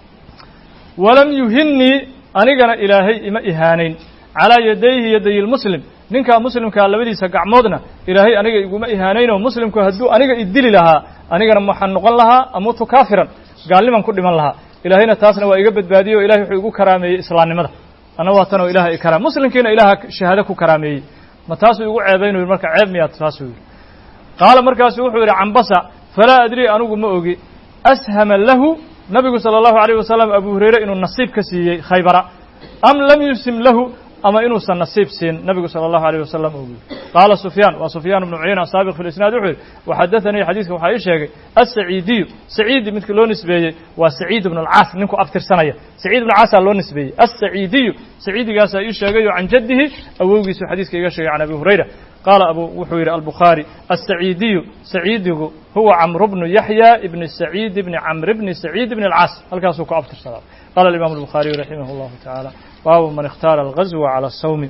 [SPEAKER 1] walam yuhinnii anigana ilaahay ima ihaanayn calaa yadayhi yaday lmuslim ninkaa muslimkaa labadiisa gacmoodna ilaahay aniga iguma ihaanaynoo muslimku hadduu aniga idili lahaa anigana waxaan noqon lahaa amuutu kaafiran gaalniman ku dhiman lahaa ilaahayna taasna waa iga badbaadiyey oo ilahay wuxuu igu karaameeyey islaamnimada anna waa tanoo ilaha i karaam muslimkiina ilaaha shahaado ku karaameeyey ma taasuu igu ceebaynayo marka ceeb miyaa taasuu yidhi qaala markaasu wuxuu yidhi cambasa falaa adrii anigu ma ogi ashama lahu nabigu salى الlahu عalيه wasalam abu hurayre inuu nasiib ka siiyey khaybara am lam yusim lahu ama inuusan nasiib siin nabigu salى الlahu عalيه wasalam ogi qaala sufyaan waa sufyaan ibnu cuyayna saabiq fi lisnaad wuxuu yidhi waxadaثanii xadiiska waxaa ii sheegay aلsaciidiyu saciidi midka loo nisbeeyey waa saciid ibn اlcaas ninku abtirsanaya saciid ibn caasaa loo nisbeeyey aلsaciidiyu saciidigaasaa ii sheegay oo can jaddihi awowgiisu xadiiska iga sheegay can abi hurayra qaala abu wuxuu yidhi albukhaari aلsaciidiyu saciidigu huwa camru bnu yaxya ibni saciid ibni camr bni saciid ibni alcaas halkaasuu ku abtirsadaa qaala alimaamu albukhaariyu raximah اllahu tacaala baabu man ikhtaara algazwa cala asawmi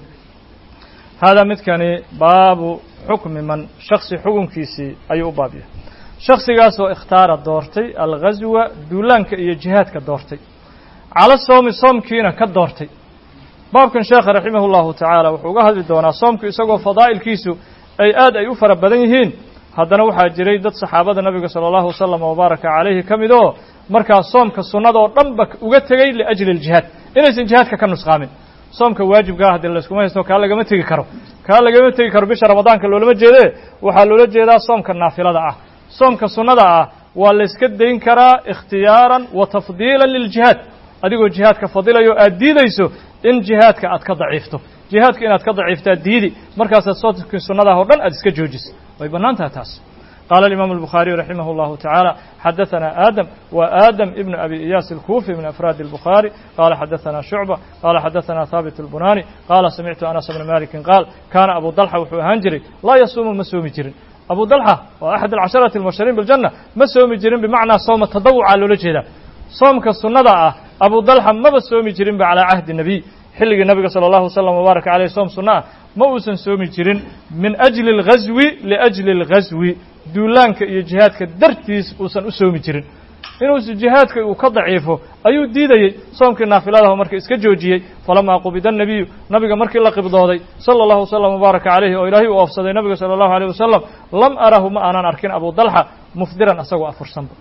[SPEAKER 1] haadaa midkani baabu xukmi man shaksi xukunkiisii ayuu u baab yahay shaksigaasoo ikhtaara doortay alghazwa duulaanka iyo jihaadka doortay cala sawmi soomkiina ka doortay baabkan sheekha raximah اllahu tacaala wuxuu uga hadli doonaa soomku isagoo fadaa'ilkiisu ay aad ay u fara badan yihiin haddana waxaa jiray dad saxaabada nabiga salى اllahu wasalam wabaaraka calayhi ka mid oo markaa soomka sunnada oo dhanba uga tegey liajli اljihaad inaysan jihaadka ka nusqaamin soomka waajibkaa haddii layskuma haysto kaa lagama tegi karo kaa lagama tegi karo bisha ramadaanka loolama jeede waxaa loola jeedaa soomka naafilada ah soomka sunnada ah waa layska dayn karaa ikhtiyaaran wa tafdiila liljihaad adigoo jihaadka fadilayo aad diidayso in jihaadka aad ka daciifto jihaadka inaad ka daciiftaa diidi markaasaad soomkii sunnadaah o dhan aad iska joojiso way bannaan tahay taas qaala alimaamu albukhaariyu raximah اllahu tacaala xadaثanaa aadam wa aadam ibnu abi iyaas alkuufi min afraadi اlbukhaari qaala xadaثanaa shucba qaala xadaثanaa haabit اlbunaani qaala samictu anas bna malikin qaal kaana abu dalxa wuxuu ahaan jiray laa yasuumu ma soomi jirin abu dalxa waa axad alcasharati almubashiriin biاljanna ma soomi jirin bimacnaa sooma tadawuca loola jeedaa soomka sunnada ah abu dalxa maba soomi jirinba calaa cahdi nebiy xilligii nabiga salى اllahu wasalam wbaaraka caleyh soom sunna ah ma uusan soomi jirin min ajli اlghazwi liajli اlghazwi duulaanka iyo jihaadka dartiis uusan u soomi jirin inuusa jihaadka uu ka daciifo ayuu diidayey soomkii naafiladaho marka iska joojiyey falamaa qubida الnabiyu nabiga markii la qibdooday salى اllahu wasalam wbaaraka calayhi oo ilaahay uu oofsaday nabiga salى اllahu alيyh wasalam lam arahu ma aanan arkin abu dalxa mufdiran asagoo afursanba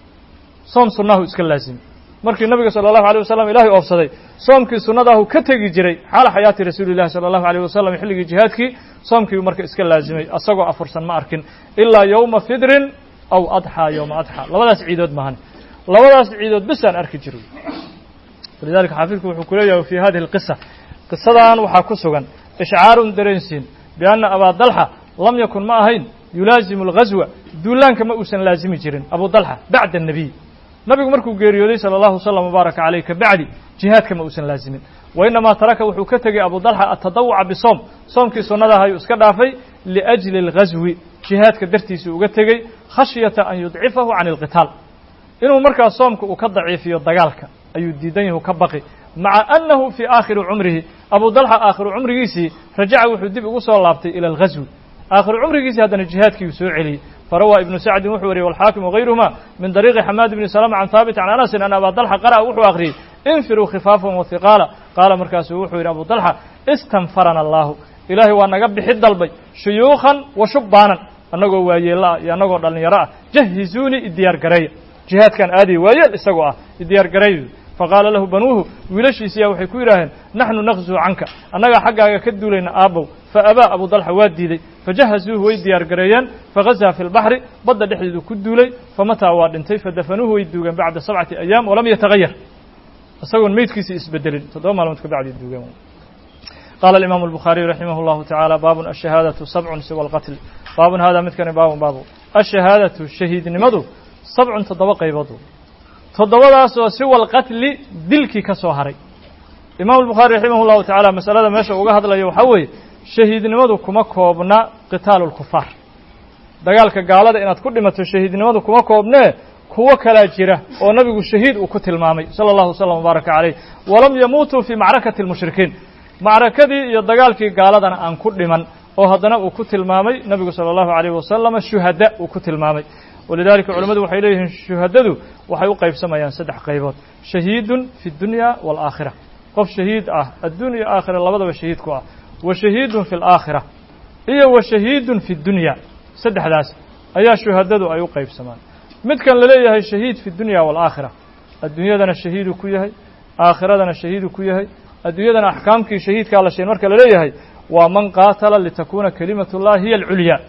[SPEAKER 1] soom sunnahu iska laazimi markii nabiga salى الlahu عalيه wasalam ilahay oofsaday soomkii sunnadaahu ka tegi jiray xaala xayaati rasuuli llahi salى الlahu عalيه wasalam xilligii jihaadkii soomkii marka iska laazimay asagoo afursan ma arkin ilaa yowma fidrin aw adxaa yowma adxaa labadaas ciidood maahan labadaas ciidood bisaan arki jiray walidalika xaafidku wuxuu ku leeyahay fi hadihi اlqisa qisadan waxaa ku sugan ishcaarun dareensiin bianna abaa dalxa lam yakun ma ahayn yulaazimu اlghazwa duulaanka ma uusan laazimi jirin abu dalxa bacda الnabiy nabigu markuu geeriyooday salى اllahu وsلم وbaaraka عaleyh kabacdi jihaadka ma uusan laazimin wainamaa taraka wuxuu ka tegey abu dalxa atadawuca bisoom soomkii sunnadaha ayuu iska dhaafay liأjli الghaswi jihaadka dartiisuu uga tegey khashyata an yudcifahu can اlqitaal inuu markaa soomka uu ka daciifiyo dagaalka ayuu diidan yahu ka baqi maca annahu fii aakhiri cumrihi abu dalxa aakhiru cumrigiisii rajaca wuxuu dib ugu soo laabtay ila alghaswi aakhiru cumrigiisii haddana jihaadkiiuu soo celiyey farawaa ibnu sacdin wuxuu wariyey walxaakim wagayruhuma min dariiqi xamaad bni salama can haabit can anasin an abaa dalxa qara'a wuxuu akhriyey infiruu khifaafan wahiqaala qaala markaasuu wuxuu yidhi abu dalxa istanfarana allaahu ilaahay waa naga bixi dalbay shuyuukhan wa shubbaanan annagoo waayeella ah iyo annagoo dhallinyaro ah jahizuunii idiyaar gareeya jihaadkan aadaya waayeel isagoo ah idiyaar gareeyo faqaala lahu banuuhu wiilashiisiyaa waxay ku yidhaaheen naxnu naqzuu canka annagaa xaggaaga ka duulayna aabbow fa abaa abu dalxa waa diiday fajahazuuhu way diyaar gareeyeen fagazaa fi lbaxri badda dhexdeedu ku duulay famataa waa dhintay fadafanuuhu way duugeen bacda sabcati ayaam walam yatagayar isagoon meydkiisii isbedelin toddoba maalmood ka bacdi duugeen qaala alimaamu albukhaariyu raximah llahu tacaala baabun ashahaadatu sabcun siwa alqatl baabun haadaa midkani baabun baabu ashahaadatu shahiidnimadu sabcun toddoba qaybood toddobadaasoo siwa alqatli dilkii ka soo haray imaamu albukhaari raximah llahu tacaala masalada meesha uga hadlaya waxaa weeye shahiidnimadu kuma koobna qitaalu lkufaar dagaalka gaalada inaad ku dhimato shahiidnimadu kuma koobnee kuwo kalaa jira oo nabigu shahiid uu ku tilmaamay sala allahu wasalam wabaaraka caleyh walam yamuutuu fii macrakati almushrikiin macrakadii iyo dagaalkii gaaladana aan ku dhiman oo haddana uu ku tilmaamay nabigu sala allahu alayh wasalama shuhada uu ku tilmaamay walidaalika culimmadu waxay leeyihiin shuhadadu waxay u qaybsamayaan saddex qaybood shahiidun fi dunya waalaakhira qof shahiid ah addunya aakhira labadaba shahiid ku ah wa shahiidun fi alaakhira iyo wa shahiidun fi dunya saddexdaas ayaa shuhadadu ay u qaybsamaan midkan la leeyahay shahiid fi dunya waalaakhira adduunyadana shahiiduu ku yahay aakhiradana shahiiduu ku yahay adduunyadana axkaamkii shahiidkaa la sheegay marka la leeyahay waa man qaatala litakuuna kalimatu llahi hiya alculyaa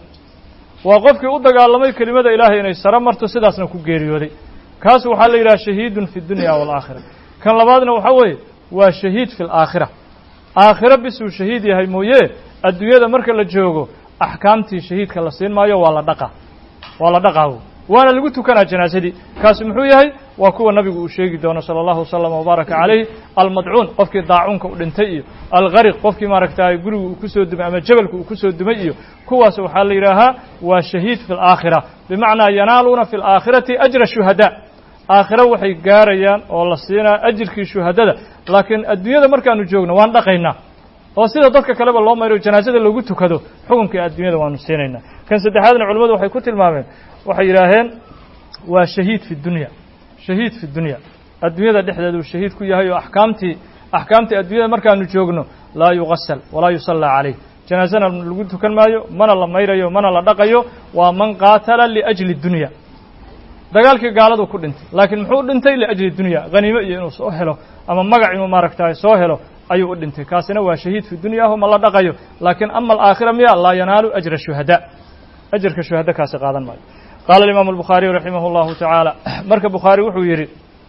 [SPEAKER 1] waa qofkii u dagaalamay kelimada ilaahay inay saro marto sidaasna ku geeriyooday kaas waxaa la yidhaha shahiidun fi dunya waalaakhira kan labaadna waxaa weeye waa shahiid fi alaakhira aakhiro bisuu shahiid yahay mooye adduunyada marka la joogo axkaamtii shahiidka la siin maayo waa la dhaqaa waa la dhaqaawo waana lagu tukanaa janaasadii kaasi muxuu yahay waa kuwa nabigu uu sheegi doono sala allahu wasalam wabaaraka calayh almadcuun qofkii daacuunka u dhintay iyo algariq qofkii maaragtay gurigu uu kusoo dumay ama jabalka uu kusoo dumay iyo kuwaas waxaa la yidhaahaa waa shahiid fi alaakhira bimacnaa yanaaluuna fi alaakhirati ajra shuhadaa aakhiro waxay gaarayaan oo la siinaa ajirkii shuhadada laakiin adduunyada markaanu joogno waan dhaqaynaa oo sida dadka kaleba loo mayro janaasada loogu tukado xukunkii adduunyada waanu siinaynaa kan saddexaadna culimmadu waxay ku tilmaameen waxay yidhaaheen waa shahiid fi dunya shahiid fi dunya adduunyada dhexdeeda uu shahiid ku yahay oo axkaamtii axkaamtii adduunyada markaanu joogno laa yugasal walaa yusallaa calayh janaasana lagu tukan maayo mana la mayrayo mana la dhaqayo waa man qaatala liajli dunya dagaalkii gaaladu ku dhintay laakiin muxuu dhintay liajli dunya haniimo iyo inuu soo helo ama magac inuu maaragtay soo helo ayuu u dhintay kaasina waa shahiid fi dunya aho ma la dhaqayo laakiin ama alaakhira miya laa yanaalu ajra shuhadaa ajirka shuhada kaasi qaadan maayo qaala alimaamu albukhaariyu raximah allahu tacaala marka bukhaari wuxuu yidhi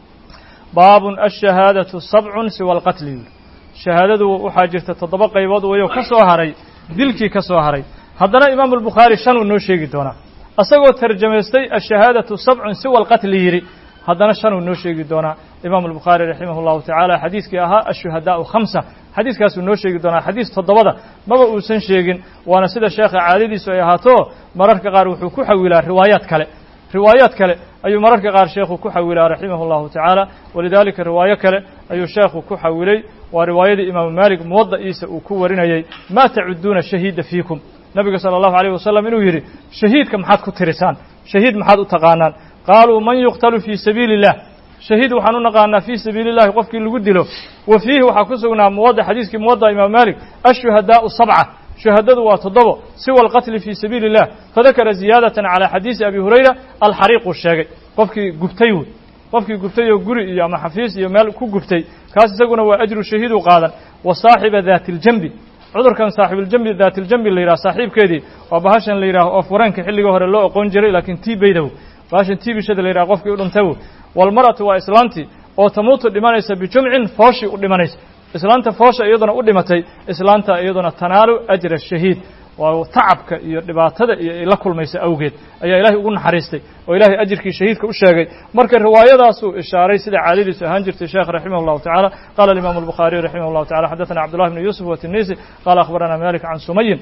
[SPEAKER 1] baabun ashahaadatu sabcun siwa alqatli shahaadadu waxaa jirta toddoba qaybood weeyo ka soo haray dilkii ka soo haray haddana imaamu albukhaari shan uu noo sheegi doonaa isagoo tarjamaystay ashahaadatu sabcun siwa alqatli yidhi haddana shan uu noo sheegi doonaa imaamu albukhaari raximah allahu tacaala xadiiskii ahaa ashuhadaau khamsa xadiiskaasuu noo sheegi doonaa xadiis toddobada maba uusan sheegin waana sida sheekha caadadiisu ay ahaato mararka qaar wuxuu ku xawilaa riwaayaad kale riwaayaad kale ayuu mararka qaar sheekhu ku xawilaa raximah allahu tacaala walidaalika riwaayo kale ayuu sheekhu ku xawilay waa riwaayadii imaamu maalik muwada'iisa uu ku warinayey maa tacuduuna shahiida fiikum nabiga sala allahu alayh wasalam inuu yidhi shahiidka maxaad ku tirisaan shahiid maxaad u taqaanaan qaaluu man yuqtalu fii sabiili illah shahiid waxaan u naqaanaa fii sabiili llahi qofkii lagu dilo wa fiihi waxaa ku sugnaa muwada xadiiskii muwada imaam maalik ashuhadaau sabca shuhadadu waa toddobo siwa alqatli fii sabiili illah fadakara ziyaadatan calaa xadiisi abi hurayra alxariiquu sheegay qofkii gubtay wey qofkii gubtay oo guri iyo ama xafiis iyo meel ku gubtay kaas isaguna waa ajru shahiid u qaadan wa saaxiba daati ljambi cudurkan saaxibuljambi daatiljambi la yidhaha saaxiibkeedii waa bahashan la yidhaho oo fureenka xilligii hore loo oqoon jiray laakiin tiibeydaw bahashan tiibishada la yidhaha qofkii u dhintay walmar'atu waa islaantii oo tamuutu dhimanaysa bijumcin fooshii u dhimanaysa islaanta foosha iyaduna u dhimatay islaanta iyaduna tanaalu ajra shahiid وتعبك يرباطده إلى كل ما يسأوجد أي إلهي يقول حريستي وإلهي أجرك شهيد كأشجع مرك الرواية داسو إشارة سيد علي سهنجر الشيخ رحمه الله تعالى قال الإمام البخاري رحمه الله تعالى حدثنا عبد الله بن يوسف والتنيسي قال أخبرنا مالك عن سمي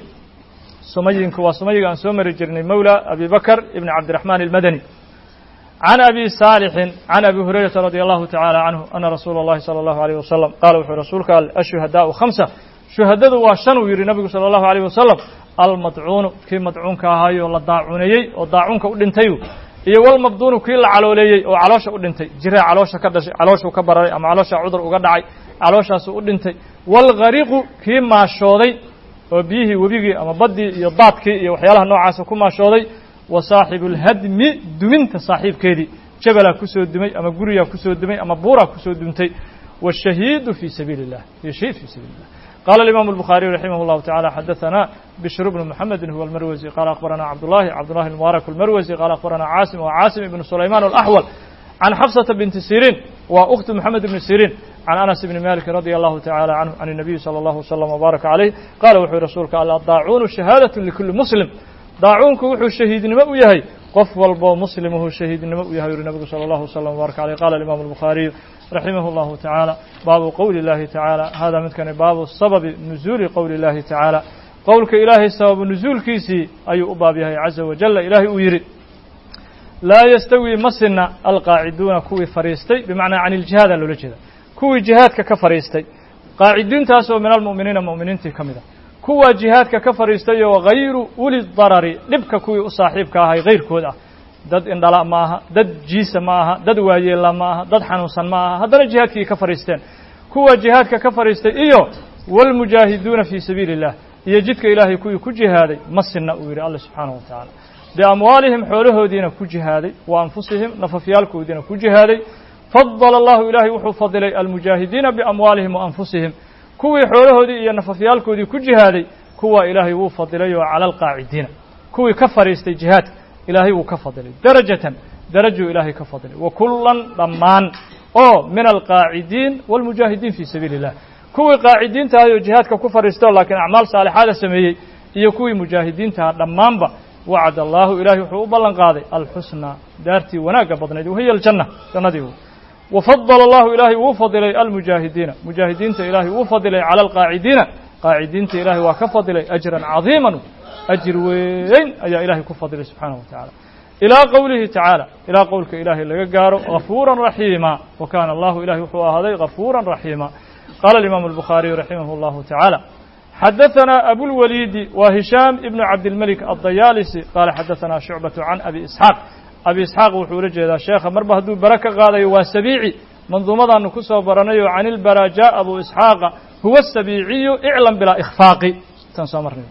[SPEAKER 1] سمي كوا سمي عن سمر الجرني مولى أبي بكر ابن عبد الرحمن المدني عن أبي صالح عن أبي هريرة رضي الله تعالى عنه أن رسول الله صلى الله عليه وسلم قال وحي رسولك الشهداء خمسة شهداء واشنوا يري النبي صلى الله عليه وسلم المدعون كي مدعون كهاي ولا داعونيي وداعون كودنتيو iyo wal mabduun kii la calooleyay oo caloosha u dhintay jiraa caloosha ka dhashay caloosha ka bararay ama caloosha cudur uga dhacay calooshaas u dhintay wal ghariqu kii maashooday oo biyihii wabigii ama badii iyo daadkii iyo waxyaalaha noocaas ku maashooday wa saahibul hadmi duminta saaxiibkeedii jabala ku soo dumay ama guriga ku soo dumay ama buura ku soo duntay wa shahiidu fi sabilillah yashhid fi sabilillah قال الإمام البخاري رحمه الله تعالى حدثنا بشر بن محمد هو المروزي قال أخبرنا عبد الله عبد الله المبارك المروزي قال أخبرنا عاصم وعاصم بن سليمان الأحول عن حفصة بنت سيرين وأخت محمد بن سيرين عن أنس بن مالك رضي الله تعالى عنه عن النبي صلى الله عليه وسلم وبارك عليه قال وحي رسولك قال الضاعون شهادة لكل مسلم ضاعونك وحي الشهيد نمو يهي قف والبو مسلم هو الشهيد نمو يهي النبي صلى الله عليه وسلم وبارك عليه قال الإمام البخاري رحمه الله تعالى باب قول الله تعالى هذا مثل باب السبب نزول قول الله تعالى قولك إلهي سبب نزول كيسي أي أبابها عز وجل إلهي أيري لا يستوي مسنا القاعدون كوي فريستي بمعنى عن الجهاد اللولجة كوي جهاد كفريستي قاعدون تاسو من المؤمنين مؤمنين كمدا كوي جهاد كفريستي وغير أولي الضرر لبك كوي أصاحبك هاي غير كودا dad indhala maaha dad jiisa maaha dad waayeela maaha dad xanuunsan maaha haddana jihaadkii ka fariisteen kuwa jihaadka ka fariistay iyo wal mujaahiduuna fi sabiilillah iyo jidka ilaahay kuwii ku jihaaday masina uu yiri Allah subhanahu wa ta'ala bi amwaalihim xoolahoodiina ku jihaaday wa anfusihim nafafyaalkoodiina ku jihaaday faddala Allah ilaahay wuxuu fadilay al mujaahidiina bi amwaalihim wa anfusihim kuwii xoolahoodii iyo nafafyaalkoodii ku jihaaday kuwa ilaahay wuu fadilay oo calal qaacidiina kuwii ka fariistay jihaadka إلهي وكفضل درجة درجة إلهي كفضل وكلا ضمان أو من القاعدين والمجاهدين في سبيل الله كوي قاعدين تهايو جهاد كفر يستوى لكن أعمال صالحة سمية يكوي مجاهدين تها ضمان با وعد الله إلهي حقوب الله قاضي الحسنى دارتي وناقة بضني وهي الجنة جنده وفضل الله إلهي وفضل المجاهدين مجاهدين إلهي وفضل على القاعدين قاعدين إلهي وكفضل أجرا عظيما أجر وين أي إلهي كفضل سبحانه وتعالى إلى قوله تعالى إلى قولك إلهي لقاره غفورا رحيما وكان الله إلهي وحوى هذا غفورا رحيما قال الإمام البخاري رحمه الله تعالى حدثنا أبو الوليد وهشام ابن عبد الملك الضيالسي قال حدثنا شعبة عن أبي إسحاق أبي إسحاق وحورج إذا شيخ مربهدو بركة قال وسبيعي منظومة نكسه برنيو عن البراجاء أبو إسحاق هو السبيعي اعلم بلا إخفاق تنسمرني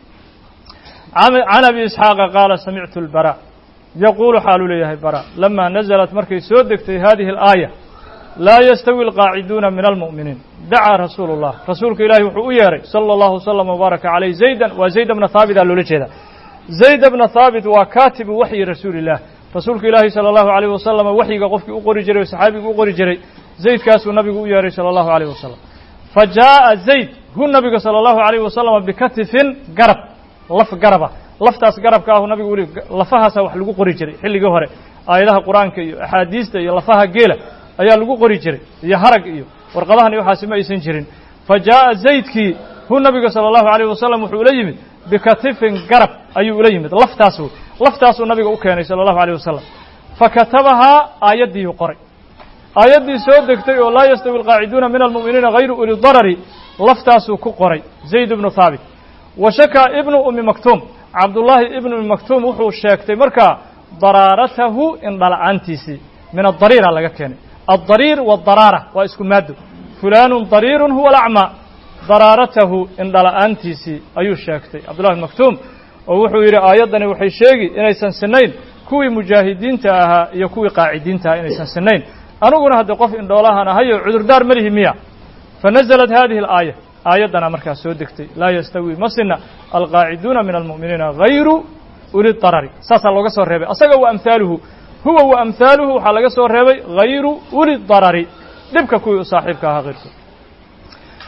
[SPEAKER 1] عن أبي إسحاق قال سمعت البراء يقول حال ليه البراء لما نزلت مركي سودك في هذه الآية لا يستوي القاعدون من المؤمنين دعا رسول الله رسولك إلهي وحويري صلى الله وسلم وبارك عليه زيدا وزيد بن ثابت قالوا لجهدا زيد بن ثابت وكاتب وحي رسول الله رسولك إلهي صلى الله عليه وسلم وحي قفك أقري جري وصحابك أقري جري زيد كاسو النبي ويري صلى الله عليه وسلم فجاء زيد هو النبي صلى الله عليه وسلم بكتف قرب laf garaba laftaas garabka ah nabigu wari lafahaas wax lagu qori jiray xilliga hore aayadaha quraanka iyo ahadiista iyo lafaha geela ayaa lagu qori jiray iyo harag iyo warqadahan iyo waxa aysan jirin fajaa zaydki hu nabiga sallallahu alayhi wasallam wuxuu la yimid bikatifin garab ayuu la yimid laftaas laftaas nabiga u keenay sallallahu alayhi wasallam fakatabaha aayadii qoray aayadii soo degtay oo la yastawi alqaaciduuna min almu'miniina ghayru uli darari laftaas ku qoray zayd ibn thabit وشكى ابن أم مكتوم عبد الله ابن أم مكتوم وحو شاكتي مركا ضرارته إن ضلعنتيسي من الضرير على كان الضرير والضرارة واسكم مادو فلان ضرير هو الأعمى ضرارته إن ضلعنتيسي أيو شاكتي عبد الله المكتوم ووحو يرى آياتنا وحي شاكي إن يسان سنين كوي مجاهدين تاها يكوي قاعدين تاها إن يسان سنين أنا قلنا هذا قف إن دولاها هي عذر دار مليه مياه فنزلت هذه الآية آياتنا مركز سودكتي لا يستوي مسنا القاعدون من المؤمنين غير أولي الضرر ساسا لوغا سو ريبي اسغا وامثاله هو وامثاله waxa laga soo reebay غير أولي الضرر dibka kuwi saaxiibka ah غيرku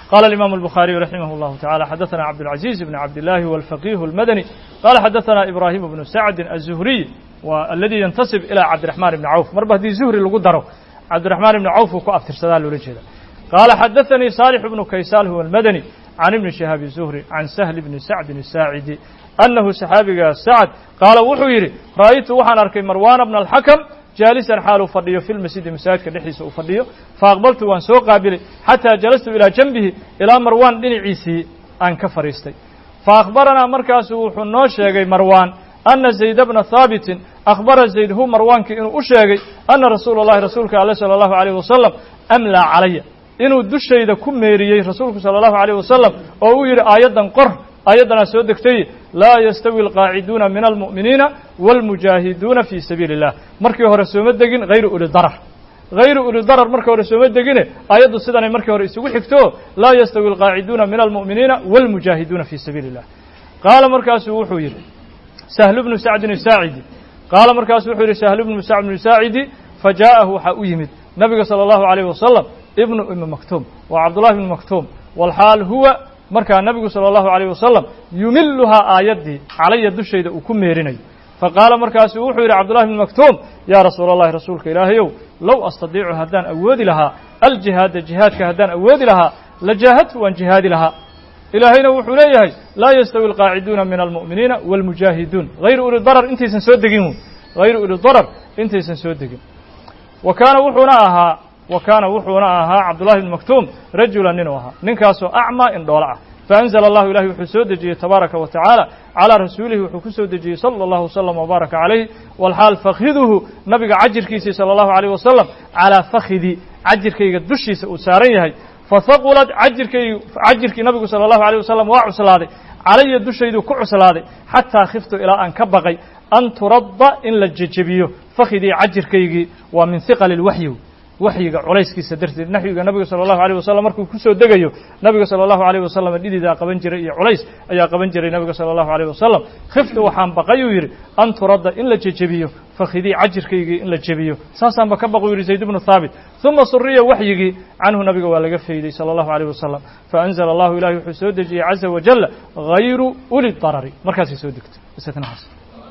[SPEAKER 1] قال الإمام البخاري رحمه الله تعالى حدثنا عبد العزيز بن عبد الله والفقيه المدني قال حدثنا إبراهيم بن سعد الزهري والذي ينتسب إلى عبد الرحمن بن عوف مربه دي زهري لقدره عبد الرحمن بن عوف وكأفتر سدال ورجله قال حدثني صالح بن كيسان هو المدني عن ابن شهاب الزهري عن سهل بن سعد الساعدي أنه صحابي سعد قال وحويري رأيت وحن أركي مروان بن الحكم جالسا حاله فضيه في المسجد مساجد كدحيس وفضيه فأقبلت وأن سوق قابلي حتى جلست إلى جنبه إلى مروان بن عيسي أن كفريستي فأخبرنا مركز وحنوش يا مروان أن زيد بن ثابت أخبر زيد هو مروان كإنه أشيغي أن رسول الله رسولك عليه صلى الله عليه وسلم أملى علي إنه دشيد كميري رسولك صلى الله عليه وسلم أو يرى آيادا قر آيادنا سودكتي لا يستوي القاعدون من المؤمنين والمجاهدون في سبيل الله مركي هو رسوم الدقين غير أولي الضرر غير أولي الضرر مركي هو رسوم الدقين آياد السيدان مركي هو رسوم حكتو لا يستوي القاعدون من المؤمنين والمجاهدون في سبيل الله قال مركز وحوير سهل بن سعد الساعدي قال مركز وحوير سهل بن سعد الساعدي فجاءه حأيمد نبي صلى الله عليه وسلم ابن أم مكتوم وعبد الله بن مكتوم والحال هو markaa nabigu salى الlahu عalيه wasalam yumiluhaa aayaddii calaya dushayda uu ku meerinay faqaala markaasu wuxuu yidhi cabdullahi bn maktuum yaa rasuula allahi rasuulka ilaahayow low astadiicu haddaan awoodi lahaa aljihaada jihaadka haddaan awoodi lahaa lajaahadtu waan jihaadi lahaa ilaahayna wuxuu leeyahay laa yastawi alqaaciduuna min almu'miniina wاlmujaahiduun hayru uli darar intaysan soo degin hayru uli darar intaysan soo degin wa kaana wuxuuna ahaa وكان وحونا أها عبد الله بن مكتوم رجلا ننوها ننكاسو أعمى إن دولعه فأنزل الله إلهي وحسود دجي تبارك وتعالى على رسوله وحسود دجي صلى الله وسلم وبارك عليه والحال فخذه نبي عجر كيسي صلى الله عليه وسلم على فخذي عجر كي قدشي سأساريه فثقلت عجر كي عجر كي نبي صلى الله عليه وسلم وعسلاده علي الدشيد كعسلاده حتى خفت إلى أن كبغي أن ترضى إن لججبيه فخذي عجر كي ومن ثقل الوحي waxyiga culayskiisa darteed naxyiga nabiga sallallahu alayhi wasallam markuu ku soo degayo nabiga sallallahu alayhi wasallam dhidida qaban jiray iyo culays ayaa qaban jiray nabiga sallallahu alayhi wasallam khiftu waxaan baqay uu yiri an turada in la jejebiyo fakhidi ajirkaygi in la jebiyo saasaan ba ka baqay yiri zayd ibn thabit thumma surriya wahyigi anhu nabiga waa laga feeday sallallahu alayhi wasallam fa anzala allah ilahi wuxuu soo dejiyay azza wa jalla ghayru uli darari markaas soo degtay isatnaas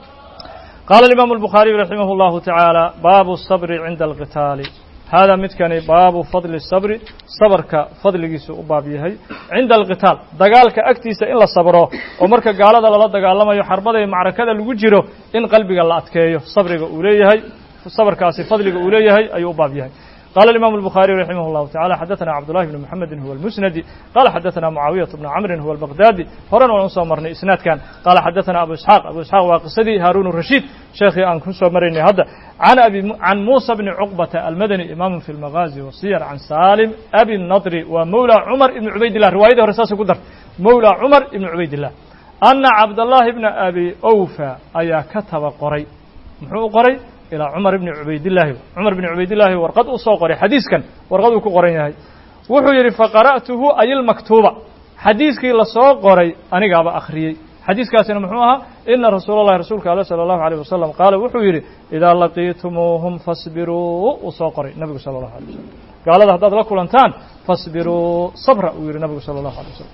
[SPEAKER 1] قال الإمام البخاري رحمه الله تعالى باب الصبر عند القتال هذا متكني باب فضل الصبر صبرك فضل جيسو بابيهي عند القتال دغالك اكتيسا ان لا صبرو او marka gaalada la dagaalamayo xarbada ee macrakada lagu jiro in qalbiga la adkeeyo sabriga uu leeyahay sabarkaasi fadliga uu leeyahay ayuu baabiyahay قال الإمام البخاري رحمه الله تعالى حدثنا عبد الله بن محمد هو المسندي قال حدثنا معاوية بن عمرو هو البغدادي هرن ونصو مرني إسناد كان قال حدثنا أبو إسحاق أبو إسحاق وقصدي هارون الرشيد شيخي أن كنسو مرني هذا عن أبي عن موسى بن عقبة المدني إمام في المغازي والسير عن سالم أبي النضر ومولى عمر بن عبيد الله روايته رساس قدر مولى عمر بن عبيد الله أن عبد الله بن أبي أوفى أيا كتب قري محو قري إلى عمر بن عبيد الله عمر بن عبيد الله ورقد أصوقري حديث كان ورقد كقرينه وحيري فقرأته أي المكتوبة حديث كي لصوقري أنا جاب أخري حديث كاسنا محوها إن رسول الله رسولك عليه صلى الله عليه وسلم قال وحيري إذا لقيتموهم فاصبروا وصوقري النبي صلى الله عليه وسلم قال هذا هذا لكل أنتان فاصبروا صبر ويري النبي صلى الله عليه وسلم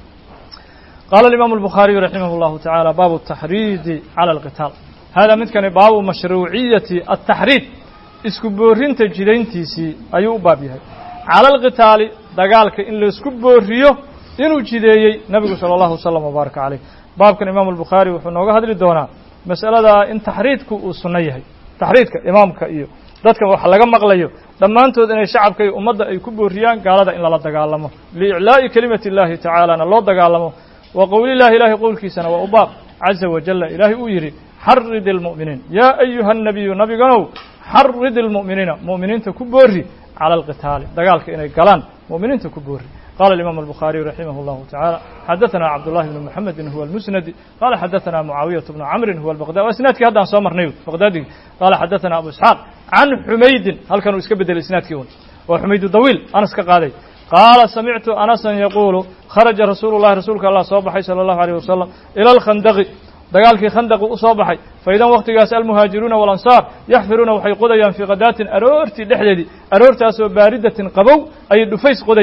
[SPEAKER 1] قال الإمام البخاري رحمه الله تعالى باب التحريض على القتال هذا متكن باب مشروعية التحريض اسكبورين تجرينتيسي أيو بابيها على القتال دقالك إن الاسكبوريو إنو جديي نبي صلى الله عليه وسلم وبارك عليه باب كان إمام البخاري وحنوغا هذا الدونا مسألة إن تحريضك وسنيه تحريضك إمامك إيو dadka waxa laga maqlayo dhamaantood inay shacabka iyo ummadda ay ku booriyaan gaalada in la dagaalamo li'ilaa'i kalimati Ilaahi ta'ala loo dagaalamo wa qawli Ilaahi Ilaahi qowlkiisana waa ubaab azza wa jalla Ilaahi uu yiri حرد المؤمنين يا أيها النبي نبي قالوا حرد المؤمنين مؤمنين تكبوري على القتال دقالك إن قالان مؤمنين تكبوري قال الإمام البخاري رحمه الله تعالى حدثنا عبد الله بن محمد هو المسند قال حدثنا معاوية بن عمرو هو البغدادي واسنادك هذا صامر نيو بغدادي قال حدثنا أبو إسحاق عن حميد هل كانوا يسكبد الاسناد كيون وحميد طويل أنس كقاضي قال سمعت أنسا يقول خرج رسول الله رسولك الله صلى الله عليه وسلم إلى الخندق dagaalkii khandaq u soo baxay faydan waqtigaas almuhaajiruuna wal ansaar yaxfiruuna waxay qodayaan fi qadaatin aroortii dhexdeedii aroortaas oo baaridatin qabow ay dhufays qodayeen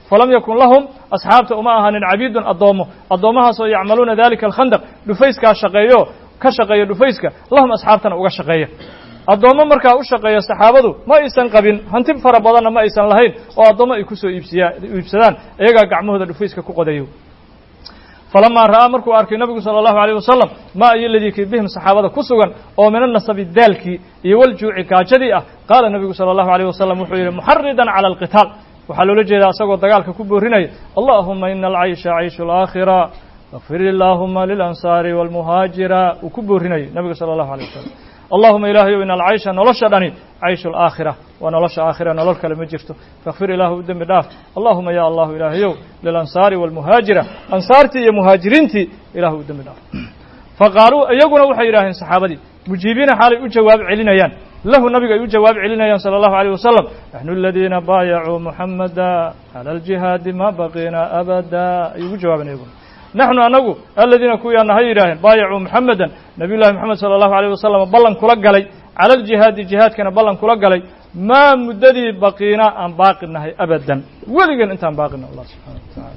[SPEAKER 1] falam yakun lahum asxaabta uma ahaanin cabiidun addoomo addoomahaasoo yacmaluuna dalika alkhandaq dhufayskaa shaqeeyo ka shaqeeya dhufayska lahum asxaabtana uga shaqeeya addoommo markaa u shaqeeya saxaabadu ma aysan qabin hanti fara badanna ma aysan lahayn oo addoommo ay kusoo iibsiyaa iibsadaan iyagaa gacmahooda dhufayska ku qodayo falamaa ra'aa markuu arkay nabigu sala allahu alayh wasalam maa iyo ladii kii bihim saxaabada ku sugan oo min annasabi daalkii iyo waljuuci gaajadii ah qaala nabigu sala allahu alayh wasalam wuxuu yidhi muxaridan cala alqitaal waxaa loola jeedaa isagoo dagaalka ku boorinaya allahuma ina alcaysha cayshu alaakhira fakfir illaahuma lilansaari waalmuhaajira uu ku boorinayay nabiga sala allahu alayh wasalam allahuma ilaahayow in alcaysha nolosha dhani cayshu alaakhira waa nolosha aakhira nolol kale ma jirto fakfir ilaahu u dembi dhaaf allahuma ya allahu ilaahayow lilansaari waalmuhaajira ansaartii iyo muhaajiriintii ilaahu u dembi dhaaf faqaaluu iyaguna waxay yidhaaheen saxaabadii mujiibiina xaalay u jawaab celinayaan lahu nabiga ay u jawaab celinayaan sala allahu alayh wasalam naxnu aladiina baayacuu muxamada cala aljihaadi ma baqiina abada ay ugu jawaaben iyaguna naxnu anagu aladiina kuwiyaana hay yidhaaheen baayacuu muxamedan nabiy llahi moxamed sala allahu alayh wasalam ballan kula galay cala aljihaadi jihaadkana ballan kula galay maa muddadii baqiina aan baaqi nahay abadan weligan intaan baaqina allah subxana wa tacala